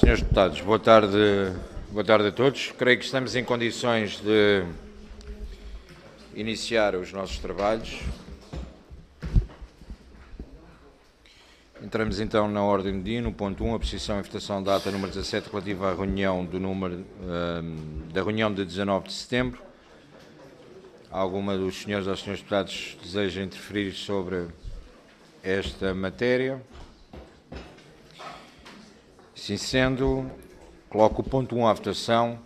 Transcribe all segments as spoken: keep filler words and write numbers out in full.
senhores deputados, boa tarde, boa tarde a todos. Creio que estamos em condições de iniciar os nossos trabalhos. Entramos então na ordem do dia, no ponto um, a posição e votação da ata número dezassete, relativa à reunião, do número, uh, da reunião de dezanove de setembro. Alguma dos senhores ou senhores deputados deseja interferir sobre esta matéria? Assim sendo, coloco o ponto um à votação.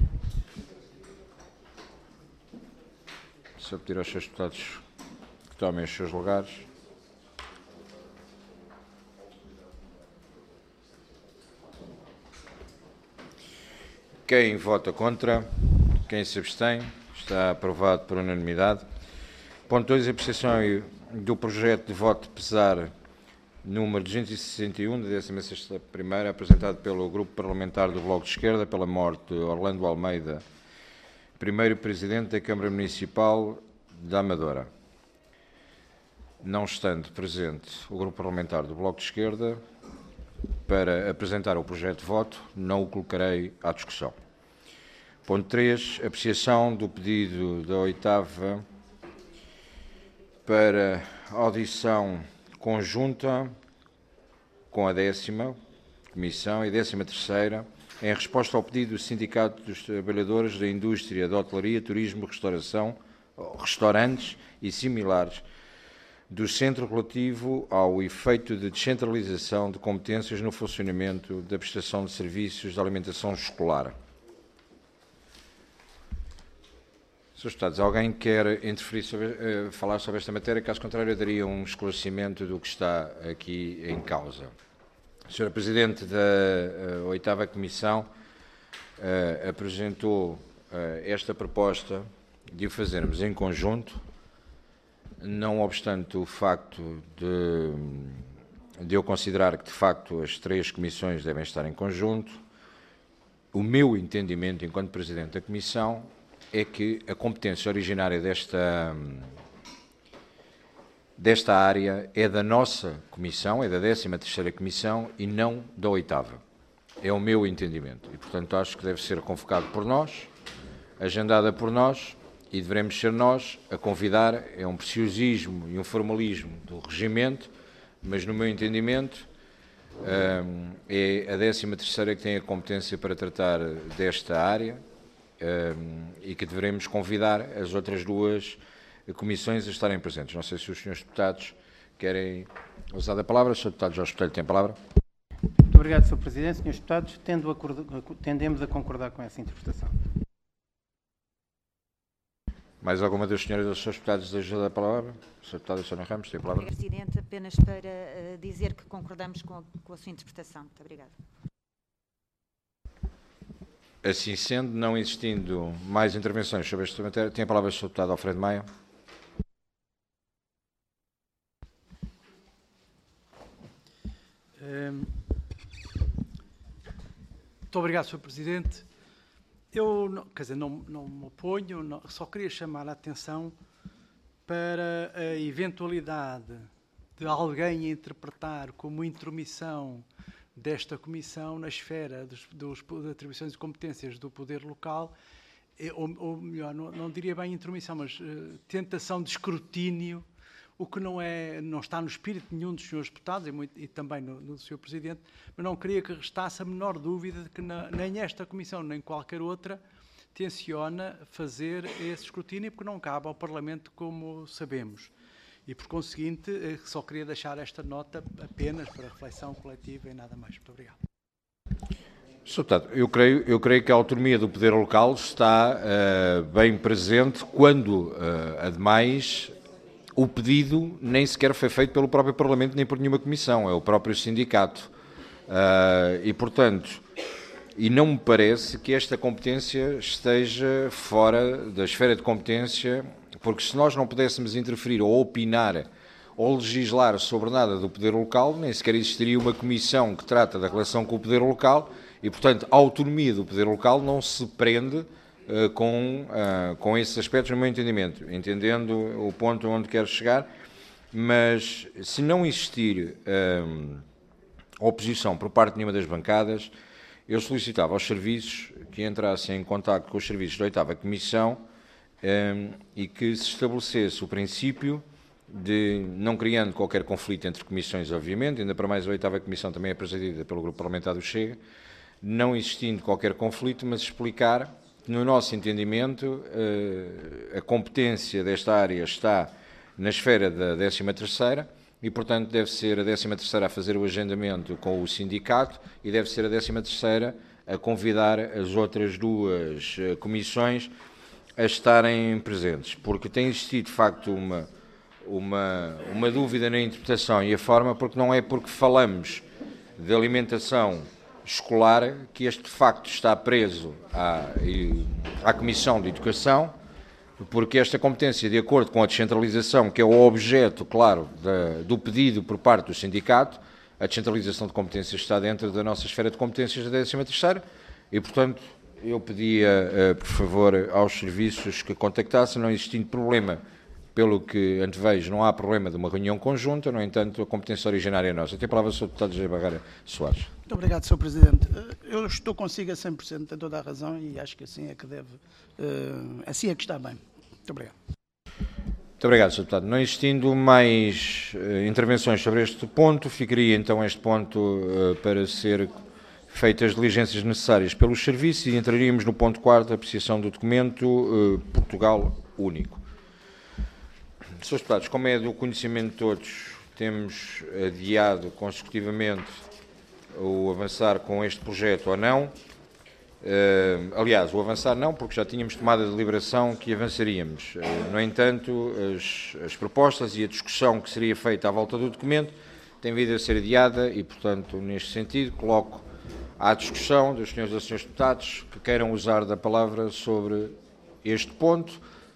Só pedir aos seus deputados que tomem os seus lugares. Quem vota contra? Quem se abstém? Está aprovado por unanimidade. Ponto dois, a apreciação do projeto de voto pesar número duzentos e sessenta e um, da décima sexta primeira, apresentado pelo Grupo Parlamentar do Bloco de Esquerda, pela morte de Orlando Almeida, primeiro Presidente da Câmara Municipal da Amadora. Não estando presente o Grupo Parlamentar do Bloco de Esquerda, para apresentar o projeto de voto, não o colocarei à discussão. Ponto três, apreciação do pedido da oitava para audição conjunta com a décima comissão e décima terceira, em resposta ao pedido do Sindicato dos Trabalhadores da Indústria da Hotelaria, Turismo, Restauração, Restaurantes e similares, do Centro relativo ao efeito de descentralização de competências no funcionamento da prestação de serviços de alimentação escolar. senhores deputados, alguém quer interferir sobre, uh, falar sobre esta matéria? Caso contrário, eu daria um esclarecimento do que está aqui em causa. senhora Presidente da uh, oitava Comissão uh, apresentou uh, esta proposta de o fazermos em conjunto, não obstante o facto de, de eu considerar que, de facto, as três comissões devem estar em conjunto. O meu entendimento, enquanto Presidente da Comissão, é que a competência originária desta, desta área é da nossa Comissão, é da décima terceira Comissão e não da oitava. É o meu entendimento e, portanto, acho que deve ser convocado por nós, agendada por nós, e devemos ser nós a convidar. É um preciosismo e um formalismo do regimento, mas, no meu entendimento, é a décima terceira que tem a competência para tratar desta área, e que devemos convidar as outras duas comissões a estarem presentes. Não sei se os senhores deputados querem usar a palavra. O senhor deputado Jorge Botelho tem a palavra. Muito obrigado, senhor Presidente. senhores deputados, tendo a, tendemos a concordar com essa interpretação. Mais alguma das senhoras ou dos senhores deputados deseja dar a palavra? O senhor deputado Sônia Ramos tem a palavra. Obrigado, Presidente. Apenas para uh, dizer que concordamos com a, com a sua interpretação. Muito obrigada. Assim sendo, não existindo mais intervenções sobre esta matéria, tem a palavra o senhor deputado Alfredo Maia. Um, muito obrigado, senhor Presidente. Eu, não, quer dizer, não, não me oponho, não, só queria chamar a atenção para a eventualidade de alguém interpretar como intromissão desta Comissão na esfera dos, dos, das atribuições e competências do poder local, ou, ou melhor, não, não diria bem intromissão, mas uh, tentação de escrutínio, o que não, é, não está no espírito de nenhum dos senhores deputados e, muito, e também no, no senhor Presidente, mas não queria que restasse a menor dúvida de que na, nem esta Comissão, nem qualquer outra, tenciona fazer esse escrutínio, porque não cabe ao Parlamento, como sabemos. E, por conseguinte, só queria deixar esta nota apenas para reflexão coletiva e nada mais. Muito obrigado. senhor Deputado, eu creio, eu creio que a autonomia do poder local está uh, bem presente quando, uh, ademais, o pedido nem sequer foi feito pelo próprio Parlamento nem por nenhuma comissão, é o próprio sindicato. Uh, e, portanto, e não me parece que esta competência esteja fora da esfera de competência, porque se nós não pudéssemos interferir ou opinar ou legislar sobre nada do poder local, nem sequer existiria uma comissão que trata da relação com o poder local e, portanto, a autonomia do poder local não se prende uh, com, uh, com esses aspectos, no meu entendimento, entendendo o ponto onde quero chegar, mas se não existir uh, oposição por parte de nenhuma das bancadas, eu solicitava aos serviços que entrassem em contacto com os serviços da oitava Comissão um, e que se estabelecesse o princípio de, não criando qualquer conflito entre comissões, obviamente, ainda para mais a oitava Comissão também é presidida pelo Grupo Parlamentar do Chega, não existindo qualquer conflito, mas explicar que, no nosso entendimento, a competência desta área está na esfera da décima terceira e, portanto, deve ser a décima terceira a fazer o agendamento com o sindicato e deve ser a décima terceira a convidar as outras duas comissões a estarem presentes, porque tem existido, de facto, uma, uma, uma dúvida na interpretação e a forma, porque não é porque falamos de alimentação escolar que este de facto está preso à, à Comissão de Educação, porque esta competência, de acordo com a descentralização, que é o objeto, claro, da, do pedido por parte do sindicato, a descentralização de competências está dentro da nossa esfera de competências da décima terceira e, portanto, eu pedia, por favor, aos serviços que contactassem, não existindo problema, pelo que antevejo, não há problema de uma reunião conjunta, no entanto, a competência originária é nossa. Tenho a palavra sobre o deputado José Barreira Soares. Muito obrigado, senhor Presidente. Eu estou consigo a cem por cento, tem toda a razão e acho que assim é que deve, assim é que está bem. Muito obrigado. Muito obrigado, senhor Deputado. Não existindo mais uh, intervenções sobre este ponto, ficaria então este ponto uh, para ser feitas as diligências necessárias pelos serviços e entraríamos no ponto quarto, apreciação do documento uh, Portugal Único. Senhores Deputados, como é do conhecimento de todos, temos adiado consecutivamente o avançar com este projeto ou não. Uh, aliás, o avançar não, porque já tínhamos tomado a deliberação que avançaríamos. Uh, no entanto, as, as propostas e a discussão que seria feita à volta do documento tem vindo a ser adiada e, portanto, neste sentido, coloco à discussão dos senhores e dos senhores deputados que queiram usar da palavra sobre este ponto.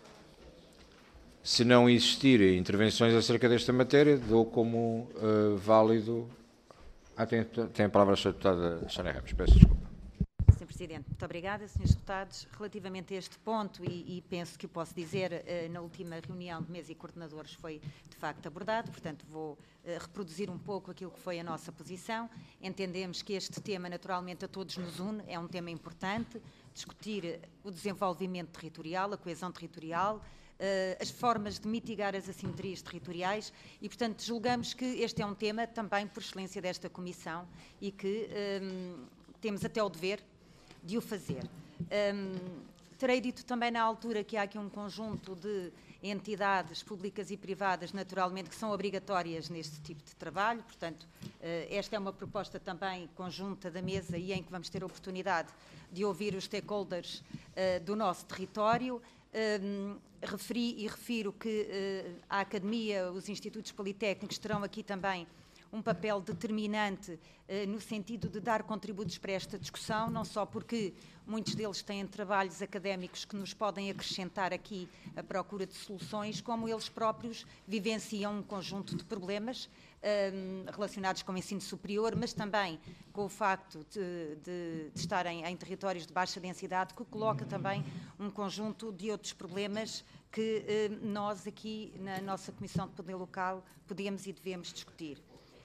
Se não existirem intervenções acerca desta matéria, dou como uh, válido... Ah, tem, tem a palavra a senhora deputada Sónia Ramos, peço desculpa. senhor Presidente, muito obrigada. senhores Deputados, relativamente a este ponto, e, e penso que o posso dizer, uh, na última reunião de mesa e coordenadores foi de facto abordado, portanto vou uh, reproduzir um pouco aquilo que foi a nossa posição. Entendemos que este tema naturalmente a todos nos une, é um tema importante, discutir o desenvolvimento territorial, a coesão territorial, Uh, as formas de mitigar as assimetrias territoriais e, portanto, julgamos que este é um tema também por excelência desta Comissão e que um, temos até o dever de o fazer. Um, terei dito também na altura que há aqui um conjunto de entidades públicas e privadas, naturalmente, que são obrigatórias neste tipo de trabalho, portanto, uh, esta é uma proposta também conjunta da mesa e em que vamos ter a oportunidade de ouvir os stakeholders uh, do nosso território. Um, referi e refiro que uh, a Academia, os institutos politécnicos terão aqui também um papel determinante uh, no sentido de dar contributos para esta discussão, não só porque muitos deles têm trabalhos académicos que nos podem acrescentar aqui a procura de soluções, como eles próprios vivenciam um conjunto de problemas um, relacionados com o ensino superior, mas também com o facto de, de, de estarem em territórios de baixa densidade, que coloca também um conjunto de outros problemas que eh, nós aqui na nossa Comissão de Poder Local podemos e devemos discutir.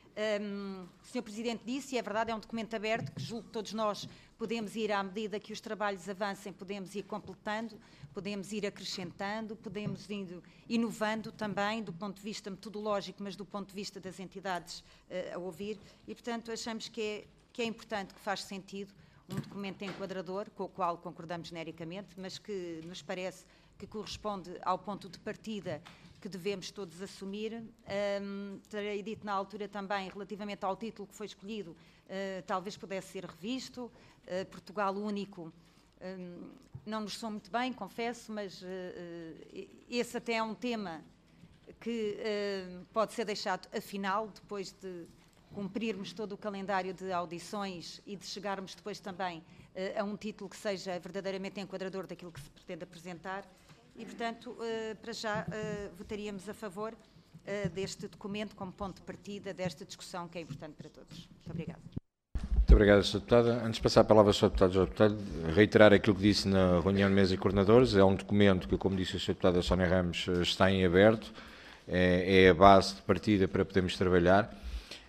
Um, o senhor Presidente disse, e é verdade, é um documento aberto, que julgo que todos nós podemos ir, à medida que os trabalhos avancem, podemos ir completando, podemos ir acrescentando, podemos ir inovando também do ponto de vista metodológico, mas do ponto de vista das entidades uh, a ouvir, e, portanto, achamos que é, que é importante, que faz sentido, um documento enquadrador, com o qual concordamos genericamente, mas que nos parece que corresponde ao ponto de partida que devemos todos assumir. Um, terei dito na altura também, relativamente ao título que foi escolhido, uh, talvez pudesse ser revisto. Uh, Portugal Único, um, não nos sou muito bem, confesso, mas uh, uh, esse até é um tema que uh, pode ser deixado afinal, depois de cumprirmos todo o calendário de audições e de chegarmos depois também uh, a um título que seja verdadeiramente enquadrador daquilo que se pretende apresentar. E, portanto, uh, para já uh, votaríamos a favor uh, deste documento como ponto de partida desta discussão que é importante para todos. Muito obrigada. Muito obrigado, senhora Deputada. Antes de passar a palavra ao senhor Deputado, senhor Deputado, reiterar aquilo que disse na reunião de mesa e coordenadores. É um documento que, como disse a senhora Deputada Sónia Ramos, está em aberto, é, é a base de partida para podermos trabalhar.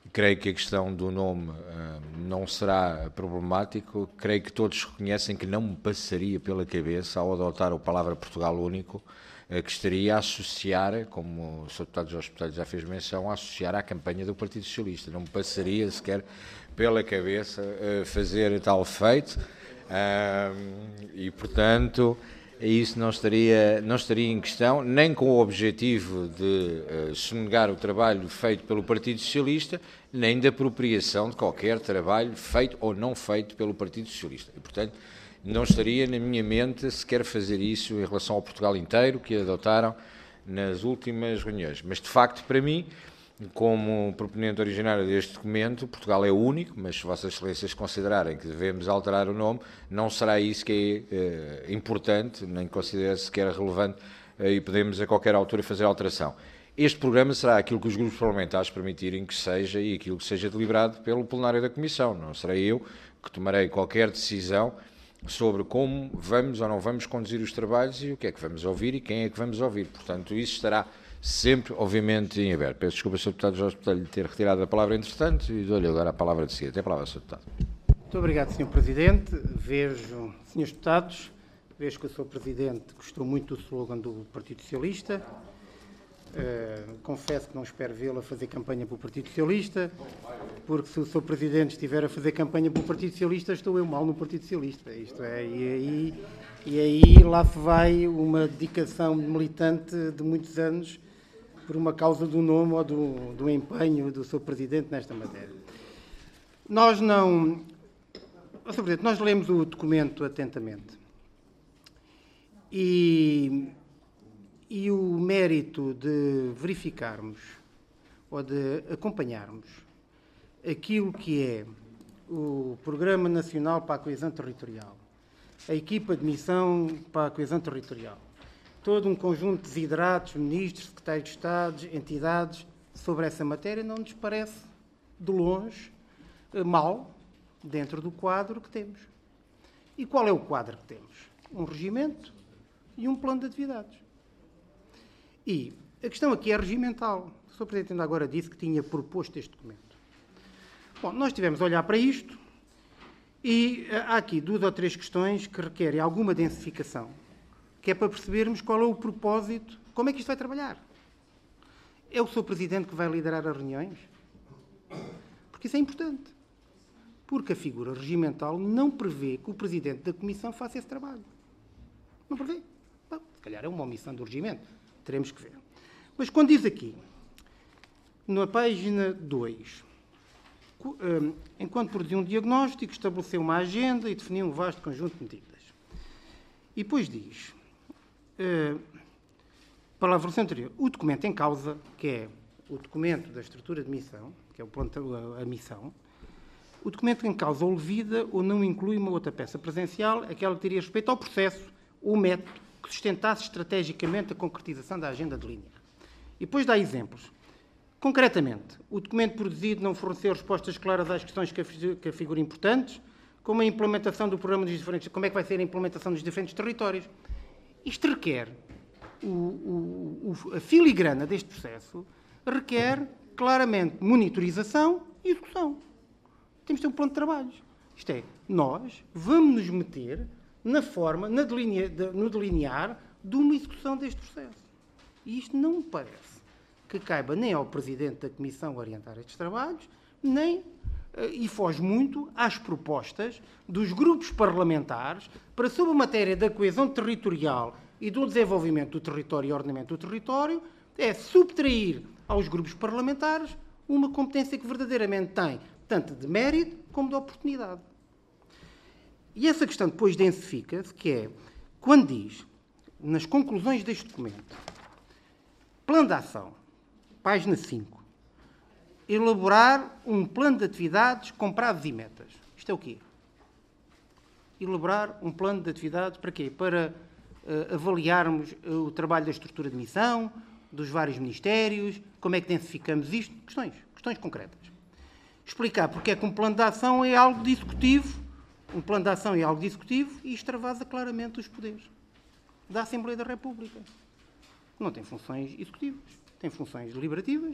creio que a questão do nome uh, não será problemático. Creio que todos reconhecem que não me passaria pela cabeça, ao adotar a palavra Portugal Único, uh, que estaria a associar, como o senhor Deputado Jorge Botelho já fez menção, a associar à campanha do Partido Socialista. Não me passaria sequer pela cabeça uh, fazer tal feito uh, e, portanto, isso não estaria, não estaria em questão, nem com o objetivo de uh, sonegar o trabalho feito pelo Partido Socialista, nem de apropriação de qualquer trabalho feito ou não feito pelo Partido Socialista. E, portanto, não estaria na minha mente sequer fazer isso em relação ao Portugal inteiro, que adotaram nas últimas reuniões. Mas, de facto, para mim, como proponente originário deste documento, Portugal é o único, mas se Vossas Excelências considerarem que devemos alterar o nome, não será isso que é eh, importante, nem considero sequer relevante, eh, e podemos a qualquer altura fazer alteração. Este programa será aquilo que os grupos parlamentares permitirem que seja e aquilo que seja deliberado pelo plenário da Comissão. Não serei eu que tomarei qualquer decisão sobre como vamos ou não vamos conduzir os trabalhos e o que é que vamos ouvir e quem é que vamos ouvir. Portanto, isso estará sempre, obviamente, em aberto. Peço desculpa, senhor Deputado Jorge Botelho, de ter retirado a palavra entretanto e dou-lhe agora a palavra de seguida. Tem a palavra, senhor Deputado. Muito obrigado, senhor Presidente. Vejo, senhores Deputados, vejo que o senhor Presidente gostou muito do slogan do Partido Socialista. Uh, confesso que não espero vê-lo a fazer campanha para o Partido Socialista, porque se o senhor Presidente estiver a fazer campanha para o Partido Socialista, estou eu mal no Partido Socialista. Isto é, e aí, e aí lá se vai uma dedicação militante de muitos anos por uma causa do nome ou do, do empenho do senhor Presidente nesta matéria. Nós não... senhor Presidente, nós lemos o documento atentamente e, e o mérito de verificarmos ou de acompanharmos aquilo que é o Programa Nacional para a Coesão Territorial, a equipa de missão para a coesão territorial, todo um conjunto de desiderados, ministros, secretários de Estado, entidades sobre essa matéria, não nos parece, de longe, mal dentro do quadro que temos. E qual é o quadro que temos? Um regimento e um plano de atividades. E a questão aqui é regimental. O senhor Presidente ainda agora disse que tinha proposto este documento. Bom, nós tivemos a olhar para isto e há aqui duas ou três questões que requerem alguma densificação, que é para percebermos qual é o propósito, como é que isto vai trabalhar. É o senhor Presidente que vai liderar as reuniões? Porque isso é importante. Porque a figura regimental não prevê que o Presidente da Comissão faça esse trabalho. Não prevê. Bom, se calhar é uma omissão do regimento. Teremos que ver. Mas quando diz aqui, na página dois, enquanto produziu um diagnóstico, estabeleceu uma agenda e definiu um vasto conjunto de medidas. E depois diz, para a versão anterior, o documento em causa, que é o documento da estrutura de missão, que é o ponto, a, a missão, o documento em causa olvida ou não inclui uma outra peça presencial, aquela que teria respeito ao processo ou método que sustentasse estrategicamente a concretização da agenda delineada. E depois dá exemplos. Concretamente, o documento produzido não forneceu respostas claras às questões que afiguram importantes, como a implementação do programa dos diferentes... Como é que vai ser a implementação dos diferentes territórios? Isto requer... O, o, o, a filigrana deste processo requer claramente monitorização e execução. Temos de ter um plano de trabalhos. Isto é, nós vamos nos meter na forma, na delinea, de, no delinear de uma execução deste processo. E isto não me parece que caiba nem ao Presidente da Comissão orientar estes trabalhos, nem, e foge muito, às propostas dos grupos parlamentares para, sobre a matéria da coesão territorial e do desenvolvimento do território e ordenamento do território, é subtrair aos grupos parlamentares uma competência que verdadeiramente tem, tanto de mérito como de oportunidade. E essa questão depois densifica-se, que é, quando diz, nas conclusões deste documento, plano de ação, página cinco, elaborar um plano de atividades com prazos e metas. Isto é o quê? Elaborar um plano de atividades para quê? Para uh, avaliarmos uh, o trabalho da estrutura de missão, dos vários ministérios, como é que densificamos isto? Questões, questões concretas. Explicar porque é que um plano de ação é algo de executivo, um plano de ação é algo de executivo e extravasa claramente os poderes da Assembleia da República. Não tem funções executivas, tem funções deliberativas,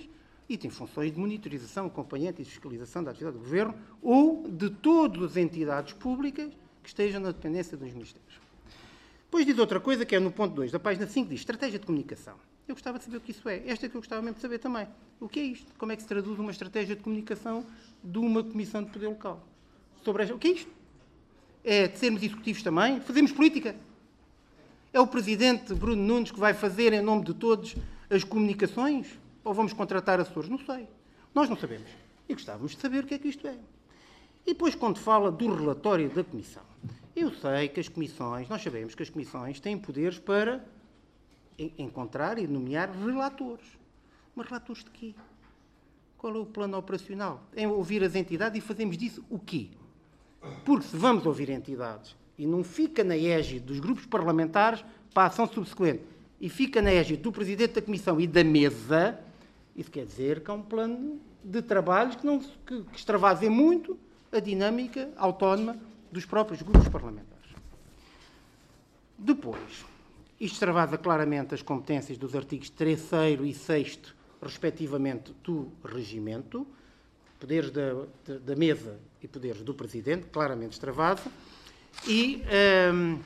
e tem funções de monitorização, acompanhamento e fiscalização da atividade do Governo ou de todas as entidades públicas que estejam na dependência dos Ministérios. Depois diz outra coisa, que é no ponto dois da página cinco, diz Estratégia de Comunicação. Eu gostava de saber o que isso é. Esta é que eu gostava mesmo de saber também. O que é isto? Como é que se traduz uma estratégia de comunicação de uma Comissão de Poder Local? Sobre esta... O que é isto? É de sermos executivos também? Fazemos política? É o Presidente Bruno Nunes que vai fazer, em nome de todos, as comunicações? Ou vamos contratar assessores? Não sei. Nós não sabemos. E gostávamos de saber o que é que isto é. E depois, quando fala do relatório da Comissão, eu sei que as comissões, nós sabemos que as comissões têm poderes para encontrar e nomear relatores. Mas relatores de quê? Qual é o plano operacional? É ouvir as entidades e fazemos disso o quê? Porque se vamos ouvir entidades e não fica na égide dos grupos parlamentares para a ação subsequente e fica na égide do Presidente da Comissão e da Mesa, isso quer dizer que há um plano de trabalhos que, não, que, que extravasem muito a dinâmica autónoma dos próprios grupos parlamentares. Depois, isto extravasa claramente as competências dos artigos terceiro e sexto, respectivamente, do regimento, poderes da, da, da Mesa e poderes do Presidente, claramente extravasa, e um,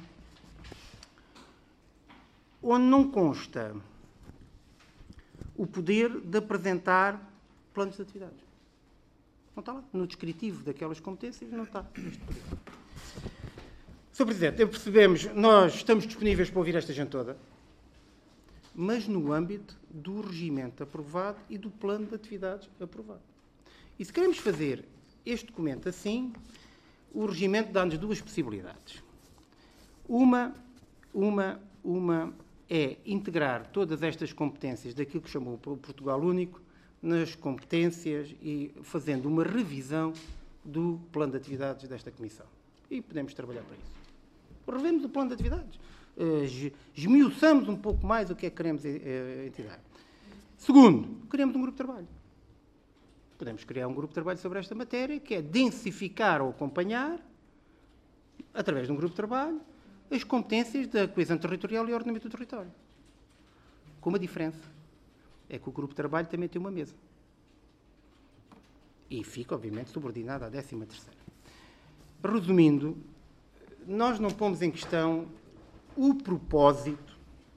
onde não consta o poder de apresentar planos de atividades. Não está lá. No descritivo daquelas competências não está. senhor Presidente, eu percebemos, nós estamos disponíveis para ouvir esta gente toda, mas no âmbito do regimento aprovado e do plano de atividades aprovado. E se queremos fazer este documento assim, o regimento dá-nos duas possibilidades. Uma, uma, uma é integrar todas estas competências daquilo que chamou o Portugal Único nas competências e fazendo uma revisão do plano de atividades desta Comissão. E podemos trabalhar para isso. Revemos o plano de atividades. Uh, esmiuçamos um pouco mais o que é que queremos uh, integrar. Segundo, queremos um grupo de trabalho. Podemos criar um grupo de trabalho sobre esta matéria, que é densificar ou acompanhar, através de um grupo de trabalho, as competências da coesão territorial e ordenamento do território. Com uma diferença. É que o grupo de trabalho também tem uma mesa. E fica, obviamente, subordinado à décima terceira. Resumindo, nós não pomos em questão o propósito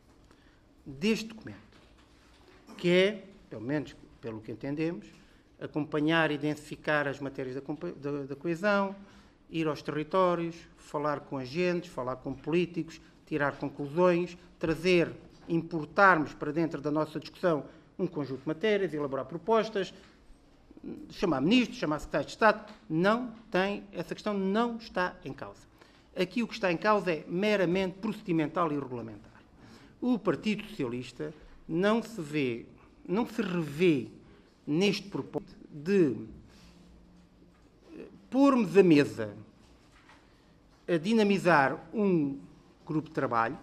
deste documento, que é, pelo menos pelo que entendemos, acompanhar e identificar as matérias da, da, da coesão, ir aos territórios, falar com agentes, falar com políticos, tirar conclusões, trazer, importarmos para dentro da nossa discussão um conjunto de matérias, elaborar propostas, chamar ministros, chamar secretários de Estado. Não tem, essa questão não está em causa. Aqui o que está em causa é meramente procedimental e regulamentar. O Partido Socialista não se vê, não se revê neste propósito de pormos a mesa a dinamizar um grupo de trabalho,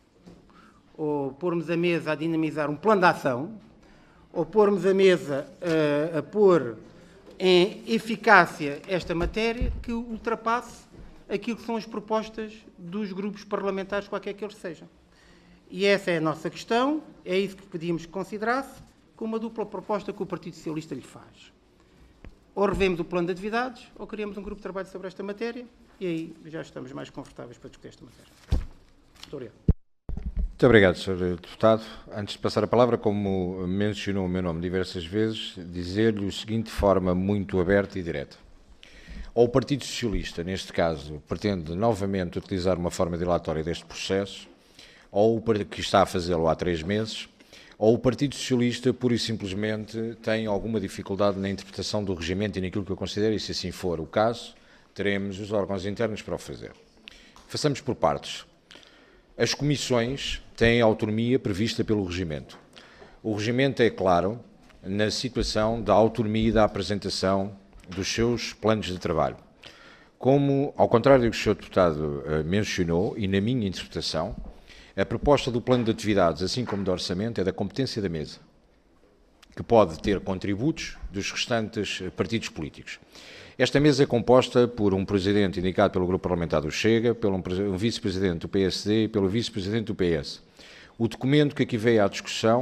ou pormos a mesa a dinamizar um plano de ação, ou pormos a mesa a, a pôr em eficácia esta matéria que ultrapasse aquilo que são as propostas dos grupos parlamentares, qualquer que eles sejam. E essa é a nossa questão, é isso que pedimos que considerasse, com uma dupla proposta que o Partido Socialista lhe faz. Ou revemos o plano de atividades, ou criamos um grupo de trabalho sobre esta matéria, e aí já estamos mais confortáveis para discutir esta matéria. Muito obrigado. Muito obrigado, senhor Deputado. Antes de passar a palavra, como mencionou o meu nome diversas vezes, dizer-lhe o seguinte de forma muito aberta e direta. Ou o Partido Socialista, neste caso, pretende novamente utilizar uma forma dilatória deste processo, ou o que está a fazê-lo há três meses, ou o Partido Socialista, pura e simplesmente, tem alguma dificuldade na interpretação do regimento e naquilo que eu considero, e se assim for o caso, teremos os órgãos internos para o fazer. Façamos por partes. As comissões têm autonomia prevista pelo regimento. O regimento é claro na situação da autonomia e da apresentação dos seus planos de trabalho. Como, ao contrário do que o senhor Deputado uh, mencionou, e na minha interpretação, a proposta do plano de atividades, assim como do orçamento, é da competência da mesa, que pode ter contributos dos restantes partidos políticos. Esta mesa é composta por um presidente indicado pelo grupo parlamentar do Chega, pelo um vice-presidente do P S D e pelo vice-presidente do P S. O documento que aqui veio à discussão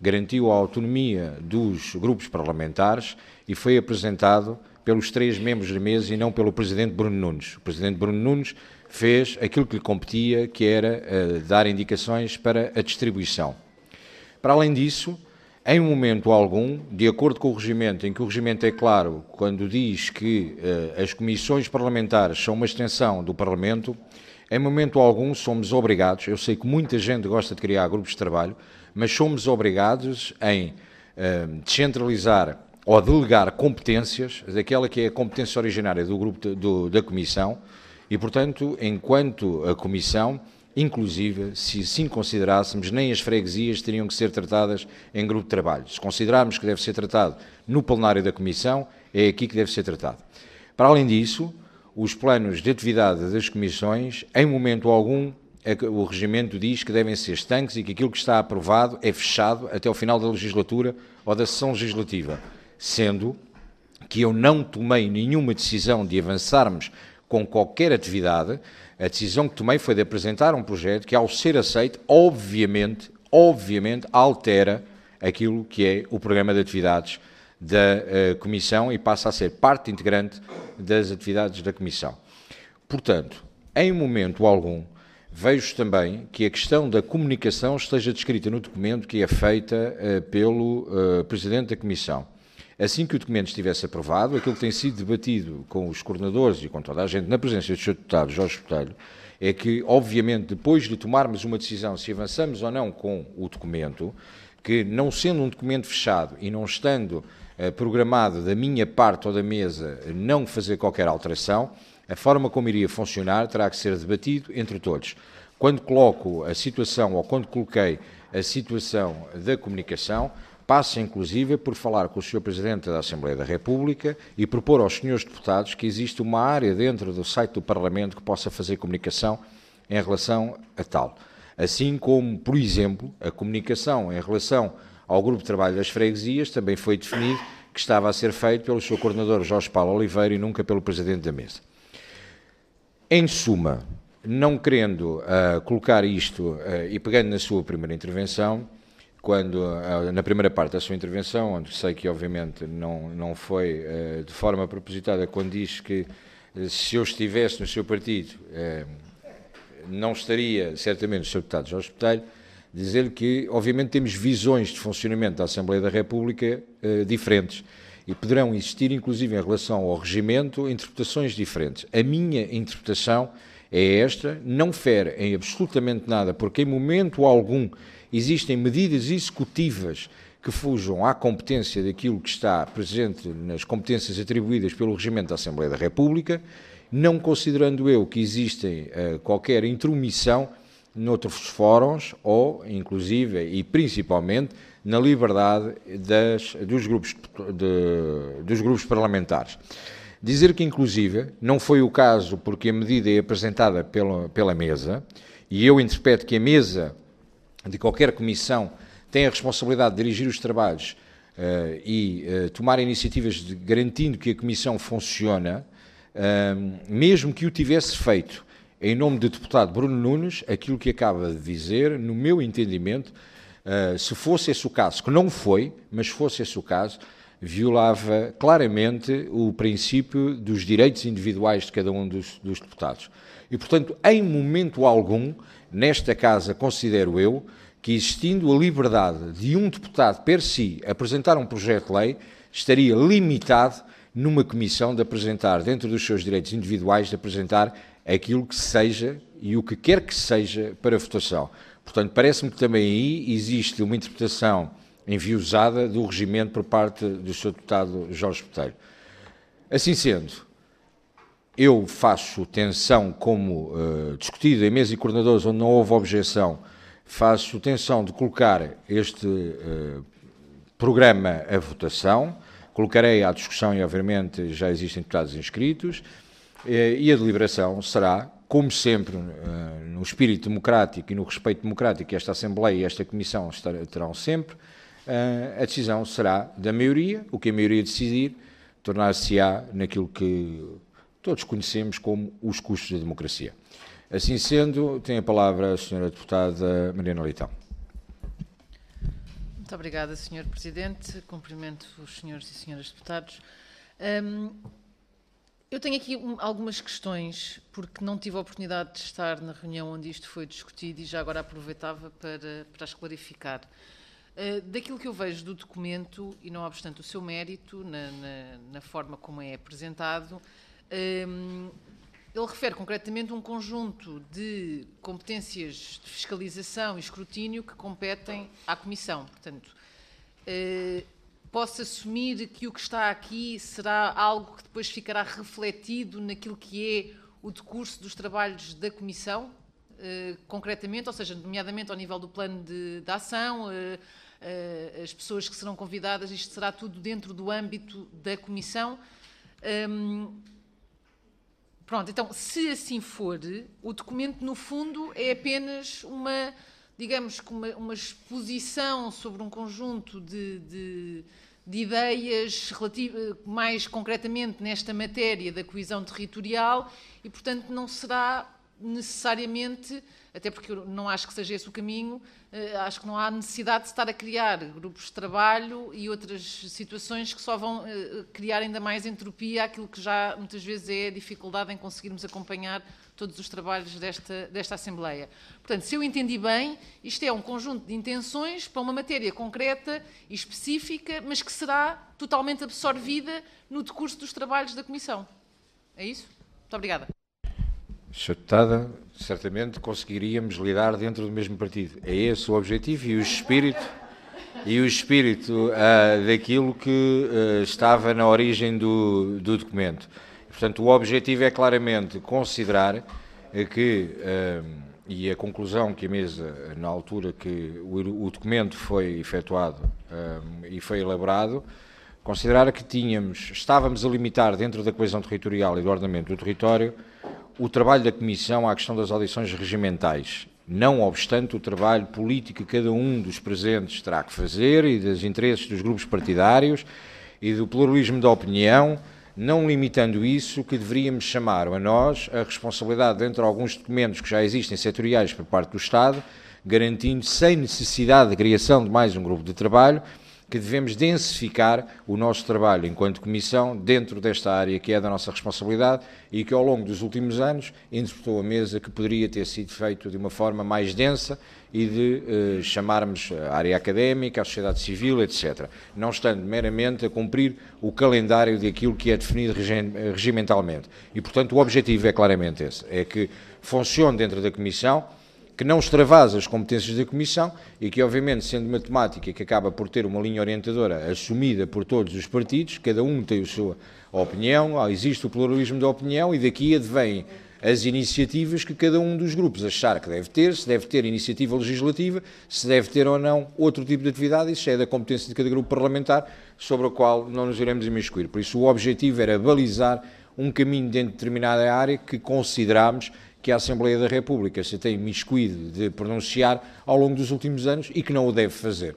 garantiu a autonomia dos grupos parlamentares e foi apresentado pelos três membros da mesa e não pelo Presidente Bruno Nunes. O Presidente Bruno Nunes fez aquilo que lhe competia, que era uh, dar indicações para a distribuição. Para além disso, em momento algum, de acordo com o regimento, em que o regimento é claro, quando diz que uh, as comissões parlamentares são uma extensão do Parlamento, em momento algum somos obrigados, eu sei que muita gente gosta de criar grupos de trabalho, mas somos obrigados em uh, descentralizar ou delegar competências, daquela que é a competência originária do grupo de, do, da Comissão, e, portanto, enquanto a Comissão, inclusive, se assim considerássemos, nem as freguesias teriam que ser tratadas em grupo de trabalho. Se considerarmos que deve ser tratado no plenário da Comissão, é aqui que deve ser tratado. Para além disso, os planos de atividade das comissões, em momento algum, o regimento diz que devem ser estanques e que aquilo que está aprovado é fechado até ao final da legislatura ou da sessão legislativa, sendo que eu não tomei nenhuma decisão de avançarmos com qualquer atividade. A decisão que tomei foi de apresentar um projeto que, ao ser aceito, obviamente, obviamente, altera aquilo que é o programa de atividades da uh, Comissão e passa a ser parte integrante das atividades da Comissão. Portanto, em momento algum, vejo também que a questão da comunicação esteja descrita no documento que é feita uh, pelo uh, Presidente da Comissão. Assim que o documento estivesse aprovado, aquilo que tem sido debatido com os coordenadores e com toda a gente na presença do senhor Deputado Jorge Botelho, é que, obviamente, depois de tomarmos uma decisão se avançamos ou não com o documento, que não sendo um documento fechado e não estando eh, programado da minha parte ou da mesa não fazer qualquer alteração, a forma como iria funcionar terá que ser debatido entre todos. Quando coloco a situação, ou quando coloquei a situação da comunicação, passa, inclusive, por falar com o senhor Presidente da Assembleia da República e propor aos senhores deputados que existe uma área dentro do site do Parlamento que possa fazer comunicação em relação a tal. Assim como, por exemplo, a comunicação em relação ao grupo de trabalho das freguesias também foi definido que estava a ser feito pelo seu coordenador Jorge Paulo Oliveira e nunca pelo Presidente da Mesa. Em suma, não querendo uh, colocar isto uh, e pegando na sua primeira intervenção, quando, na primeira parte da sua intervenção, onde sei que obviamente não, não foi uh, de forma propositada, quando diz que uh, se eu estivesse no seu partido, uh, não estaria certamente o senhor Deputado Jorge Botelho, dizer-lhe que obviamente temos visões de funcionamento da Assembleia da República uh, diferentes e poderão existir, inclusive em relação ao regimento, interpretações diferentes. A minha interpretação é esta, não fere em absolutamente nada, porque em momento algum existem medidas executivas que fujam à competência daquilo que está presente nas competências atribuídas pelo regimento da Assembleia da República, não considerando eu que existem uh, qualquer intromissão noutros fóruns ou, inclusive e principalmente, na liberdade das, dos, grupos, de, dos grupos parlamentares. Dizer que, inclusive, não foi o caso porque a medida é apresentada pela, pela mesa, e eu interpreto que a mesa de qualquer comissão tem a responsabilidade de dirigir os trabalhos uh, e uh, tomar iniciativas de, garantindo que a comissão funciona, uh, mesmo que o tivesse feito em nome do deputado Bruno Nunes, aquilo que acaba de dizer, no meu entendimento, uh, se fosse esse o caso, que não foi, mas fosse esse o caso, violava claramente o princípio dos direitos individuais de cada um dos, dos deputados. E, portanto, em momento algum, nesta Casa, considero eu que, existindo a liberdade de um deputado per si apresentar um projeto de lei, estaria limitado numa comissão de apresentar, dentro dos seus direitos individuais, de apresentar aquilo que seja e o que quer que seja para votação. Portanto, parece-me que também aí existe uma interpretação enviosada do regimento por parte do senhor deputado Jorge Botelho. Assim sendo, eu faço tensão, como uh, discutido em mesa e coordenadores, onde não houve objeção, faço tensão de colocar este uh, programa à votação, colocarei à discussão e, obviamente, já existem deputados inscritos, uh, e a deliberação será, como sempre, uh, no espírito democrático e no respeito democrático que esta Assembleia e esta Comissão terão sempre, uh, a decisão será da maioria, o que a maioria decidir, tornar-se-á naquilo que todos conhecemos como os custos da democracia. Assim sendo, tem a palavra a senhora deputada Mariana Leitão. Muito Muito obrigada, senhor Presidente. Cumprimento os senhores e senhoras deputados. Um, eu tenho aqui um, algumas questões, porque não tive a oportunidade de estar na reunião onde isto foi discutido e já agora aproveitava para, para as clarificar. Uh, daquilo que eu vejo do documento, e não obstante o seu mérito, na, na, na forma como é apresentado, um, ele refere concretamente um conjunto de competências de fiscalização e escrutínio que competem à Comissão. Portanto, eh, posso assumir que o que está aqui será algo que depois ficará refletido naquilo que é o decurso dos trabalhos da Comissão, eh, concretamente, ou seja, nomeadamente ao nível do plano de, de ação, eh, eh, as pessoas que serão convidadas, isto será tudo dentro do âmbito da Comissão. Um, Pronto, então, se assim for, o documento, no fundo, é apenas uma, digamos, uma, uma exposição sobre um conjunto de, de, de ideias, relativa, mais concretamente nesta matéria da coesão territorial, e, portanto, não será necessariamente, até porque eu não acho que seja esse o caminho, acho que não há necessidade de estar a criar grupos de trabalho e outras situações que só vão criar ainda mais entropia, aquilo que já muitas vezes é a dificuldade em conseguirmos acompanhar todos os trabalhos desta, desta Assembleia. Portanto, se eu entendi bem, isto é um conjunto de intenções para uma matéria concreta e específica, mas que será totalmente absorvida no decurso dos trabalhos da Comissão. É isso? Muito obrigada. senhora Deputada, certamente conseguiríamos lidar dentro do mesmo partido. É esse o objetivo e o espírito, e o espírito uh, daquilo que uh, estava na origem do, do documento. Portanto, o objetivo é claramente considerar uh, que, uh, e a conclusão que a mesa, na altura que o, o documento foi efetuado uh, e foi elaborado, considerar que tínhamos, estávamos a limitar dentro da coesão territorial e do ordenamento do território o trabalho da Comissão à questão das audições regimentais, não obstante o trabalho político que cada um dos presentes terá que fazer e dos interesses dos grupos partidários e do pluralismo da opinião, não limitando isso, que deveríamos chamar a nós a responsabilidade dentro de alguns documentos que já existem setoriais por parte do Estado, garantindo, sem necessidade de criação de mais um grupo de trabalho, que devemos densificar o nosso trabalho enquanto Comissão dentro desta área que é da nossa responsabilidade e que ao longo dos últimos anos interpretou a mesa que poderia ter sido feito de uma forma mais densa e de eh, chamarmos a área académica, a sociedade civil, etcétera. Não estando meramente a cumprir o calendário daquilo que é definido regimentalmente. E, portanto, o objetivo é claramente esse, é que funcione dentro da Comissão, que não extravasa as competências da Comissão e que, obviamente, sendo uma temática que acaba por ter uma linha orientadora assumida por todos os partidos, cada um tem a sua opinião, existe o pluralismo da opinião e daqui advêm as iniciativas que cada um dos grupos achar que deve ter, se deve ter iniciativa legislativa, se deve ter ou não outro tipo de atividade, isso é da competência de cada grupo parlamentar, sobre o qual não nos iremos imiscuir. Por isso, o objetivo era balizar um caminho dentro de determinada área que consideramos que a Assembleia da República se tem miscuído de pronunciar ao longo dos últimos anos e que não o deve fazer.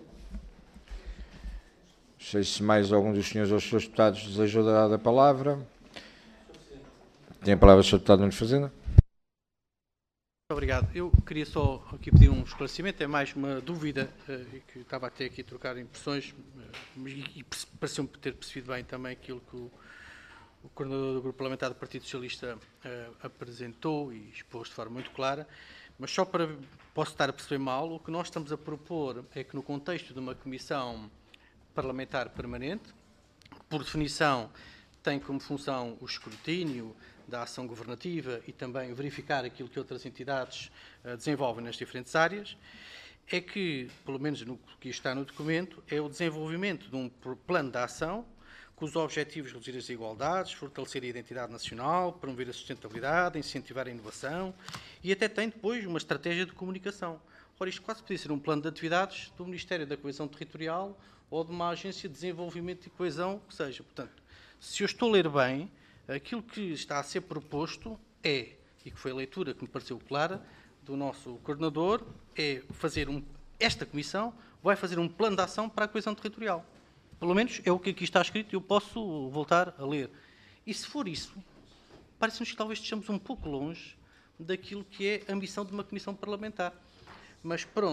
Não sei se mais algum dos senhores ou os senhores deputados desejam dar a palavra. Tem a palavra o senhor deputado Nunes Fazenda. Muito obrigado. Eu queria só aqui pedir um esclarecimento, é mais uma dúvida, que estava até aqui a trocar impressões, e pareceu-me ter percebido bem também aquilo que o O coordenador do Grupo Parlamentar do Partido Socialista uh, apresentou e expôs de forma muito clara, mas só para, posso estar a perceber mal, o que nós estamos a propor é que no contexto de uma comissão parlamentar permanente, por definição tem como função o escrutínio da ação governativa e também verificar aquilo que outras entidades uh, desenvolvem nas diferentes áreas, é que, pelo menos no que está no documento, é o desenvolvimento de um plano de ação com os objetivos de reduzir as desigualdades, fortalecer a identidade nacional, promover a sustentabilidade, incentivar a inovação e até tem depois uma estratégia de comunicação. Ora, isto quase podia ser um plano de atividades do Ministério da Coesão Territorial ou de uma agência de desenvolvimento e coesão, que seja. Portanto, se eu estou a ler bem, aquilo que está a ser proposto é, e que foi a leitura que me pareceu clara do nosso coordenador, é fazer um, esta comissão vai fazer um plano de ação para a coesão territorial. Pelo menos é o que aqui está escrito e eu posso voltar a ler. E se for isso, parece-nos que talvez estejamos um pouco longe daquilo que é a missão de uma comissão parlamentar. Mas pronto,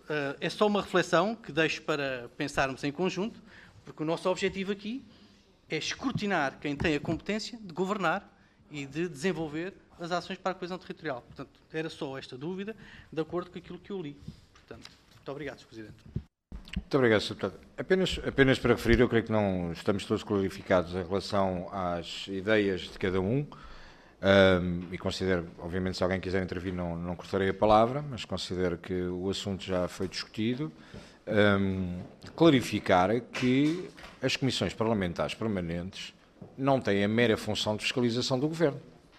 uh, é só uma reflexão que deixo para pensarmos em conjunto, porque o nosso objetivo aqui é escrutinar quem tem a competência de governar e de desenvolver as ações para a coesão territorial. Portanto, era só esta dúvida, de acordo com aquilo que eu li. Portanto, muito obrigado, senhor Presidente. Muito obrigado, senhor Deputado. Apenas, apenas para referir, eu creio que não estamos todos clarificados em relação às ideias de cada um, um, e considero, obviamente, se alguém quiser intervir, não, não cortarei a palavra, mas considero que o assunto já foi discutido. Um, clarificar que as comissões parlamentares permanentes não têm a mera função de fiscalização do Governo.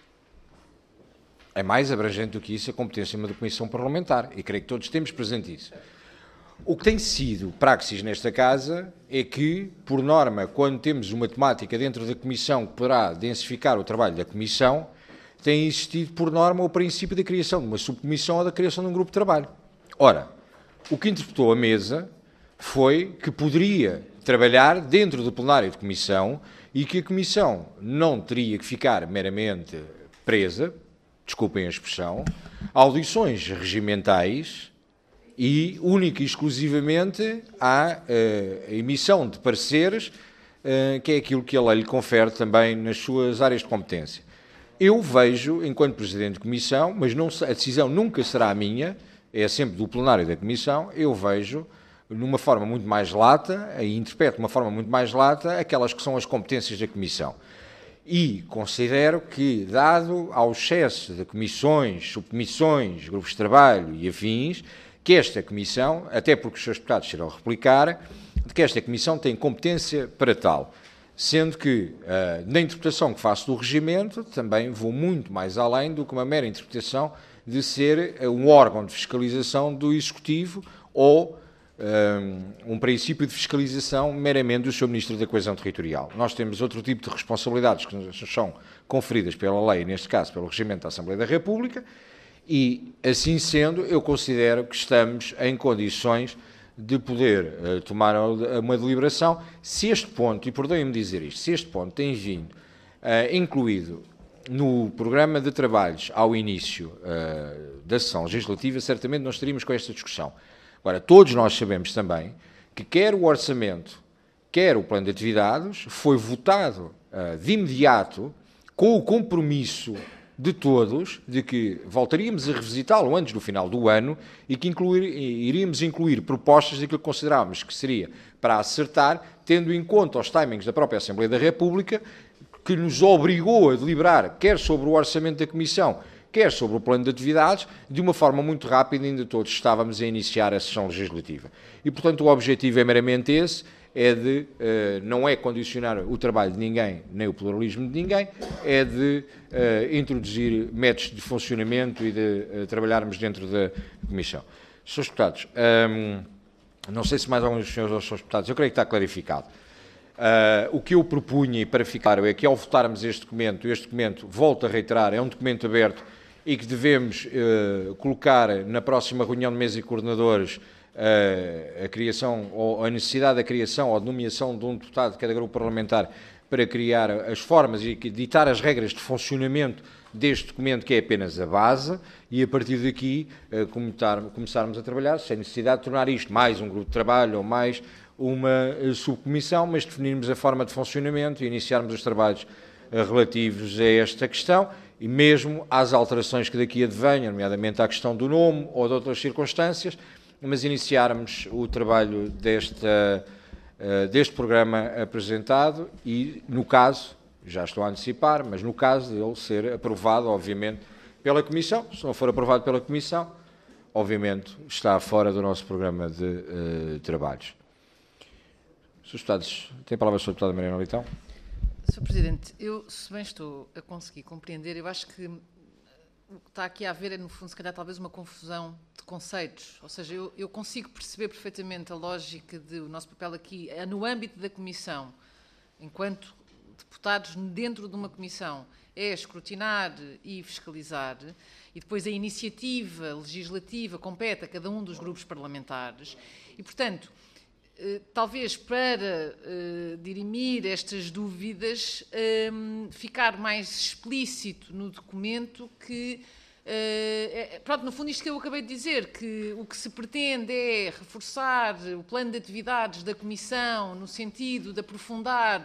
É mais abrangente do que isso a competência de uma comissão parlamentar, e creio que todos temos presente isso. O que tem sido praxis nesta Casa é que, por norma, quando temos uma temática dentro da Comissão que poderá densificar o trabalho da Comissão, tem existido, por norma, o princípio da criação de uma subcomissão ou da criação de um grupo de trabalho. Ora, o que interpretou a mesa foi que poderia trabalhar dentro do plenário de Comissão e que a Comissão não teria que ficar meramente presa, desculpem a expressão, a audições regimentais e, única e exclusivamente, à uh, emissão de pareceres, uh, que é aquilo que a lei lhe confere também nas suas áreas de competência. Eu vejo, enquanto Presidente de Comissão, mas não, a decisão nunca será minha, é sempre do plenário da Comissão, eu vejo, numa forma muito mais lata, e interpreto de uma forma muito mais lata, aquelas que são as competências da Comissão. E considero que, dado ao excesso de comissões, subcomissões, grupos de trabalho e afins, que esta Comissão, até porque os seus deputados irão replicar, que esta Comissão tem competência para tal. Sendo que, uh, na interpretação que faço do regimento, também vou muito mais além do que uma mera interpretação de ser um órgão de fiscalização do Executivo ou um, um princípio de fiscalização meramente do senhor Ministro da Coesão Territorial. Nós temos outro tipo de responsabilidades que nos são conferidas pela lei, neste caso pelo regimento da Assembleia da República, e, assim sendo, eu considero que estamos em condições de poder uh, tomar uma deliberação, se este ponto, e perdoem-me dizer isto, se este ponto tem vindo uh, incluído no programa de trabalhos ao início uh, da sessão legislativa, certamente nós estaríamos com esta discussão. Agora, todos nós sabemos também que quer o orçamento, quer o plano de atividades, foi votado uh, de imediato com o compromisso de todos, de que voltaríamos a revisitá-lo antes do final do ano e que incluir, iríamos incluir propostas daquilo que considerávamos que seria para acertar, tendo em conta os timings da própria Assembleia da República, que nos obrigou a deliberar, quer sobre o orçamento da Comissão, quer sobre o plano de atividades, de uma forma muito rápida, ainda todos estávamos a iniciar a sessão legislativa. E, portanto, o objetivo é meramente esse, é de, uh, não é condicionar o trabalho de ninguém, nem o pluralismo de ninguém, é de uh, introduzir métodos de funcionamento e de uh, trabalharmos dentro da Comissão. senhores Deputados, um, não sei se mais alguns dos senhores ou senhores Deputados, eu creio que está clarificado. Uh, o que eu propunha, para ficar claro, é que ao votarmos este documento, este documento, volto a reiterar, é um documento aberto e que devemos uh, colocar na próxima reunião de mesa e coordenadores a criação, ou a necessidade da criação ou de nomeação de um deputado de cada grupo parlamentar para criar as formas e ditar as regras de funcionamento deste documento, que é apenas a base, e a partir daqui começarmos a trabalhar, sem necessidade de tornar isto mais um grupo de trabalho ou mais uma subcomissão, mas definirmos a forma de funcionamento e iniciarmos os trabalhos relativos a esta questão e mesmo às alterações que daqui advenham, nomeadamente à questão do nome ou de outras circunstâncias, mas iniciarmos o trabalho desta, uh, deste programa apresentado e, no caso, já estou a antecipar, mas no caso de ele ser aprovado, obviamente, pela Comissão, se não for aprovado pela Comissão, obviamente está fora do nosso programa de uh, trabalhos. senhores Deputados, tem a palavra a senhora Deputada Mariana Leitão. senhor Presidente, eu, se bem estou a conseguir compreender, eu acho que o que está aqui a haver é, no fundo, se calhar, talvez uma confusão de conceitos. Ou seja, eu, eu consigo perceber perfeitamente a lógica de o nosso papel aqui é no âmbito da Comissão, enquanto deputados dentro de uma Comissão, é escrutinar e fiscalizar, e depois a iniciativa legislativa compete a cada um dos grupos parlamentares. E, portanto, eh, talvez para eh, dirimir estas dúvidas, eh, ficar mais explícito no documento que Uh, pronto, no fundo isto que eu acabei de dizer, que o que se pretende é reforçar o plano de atividades da Comissão no sentido de aprofundar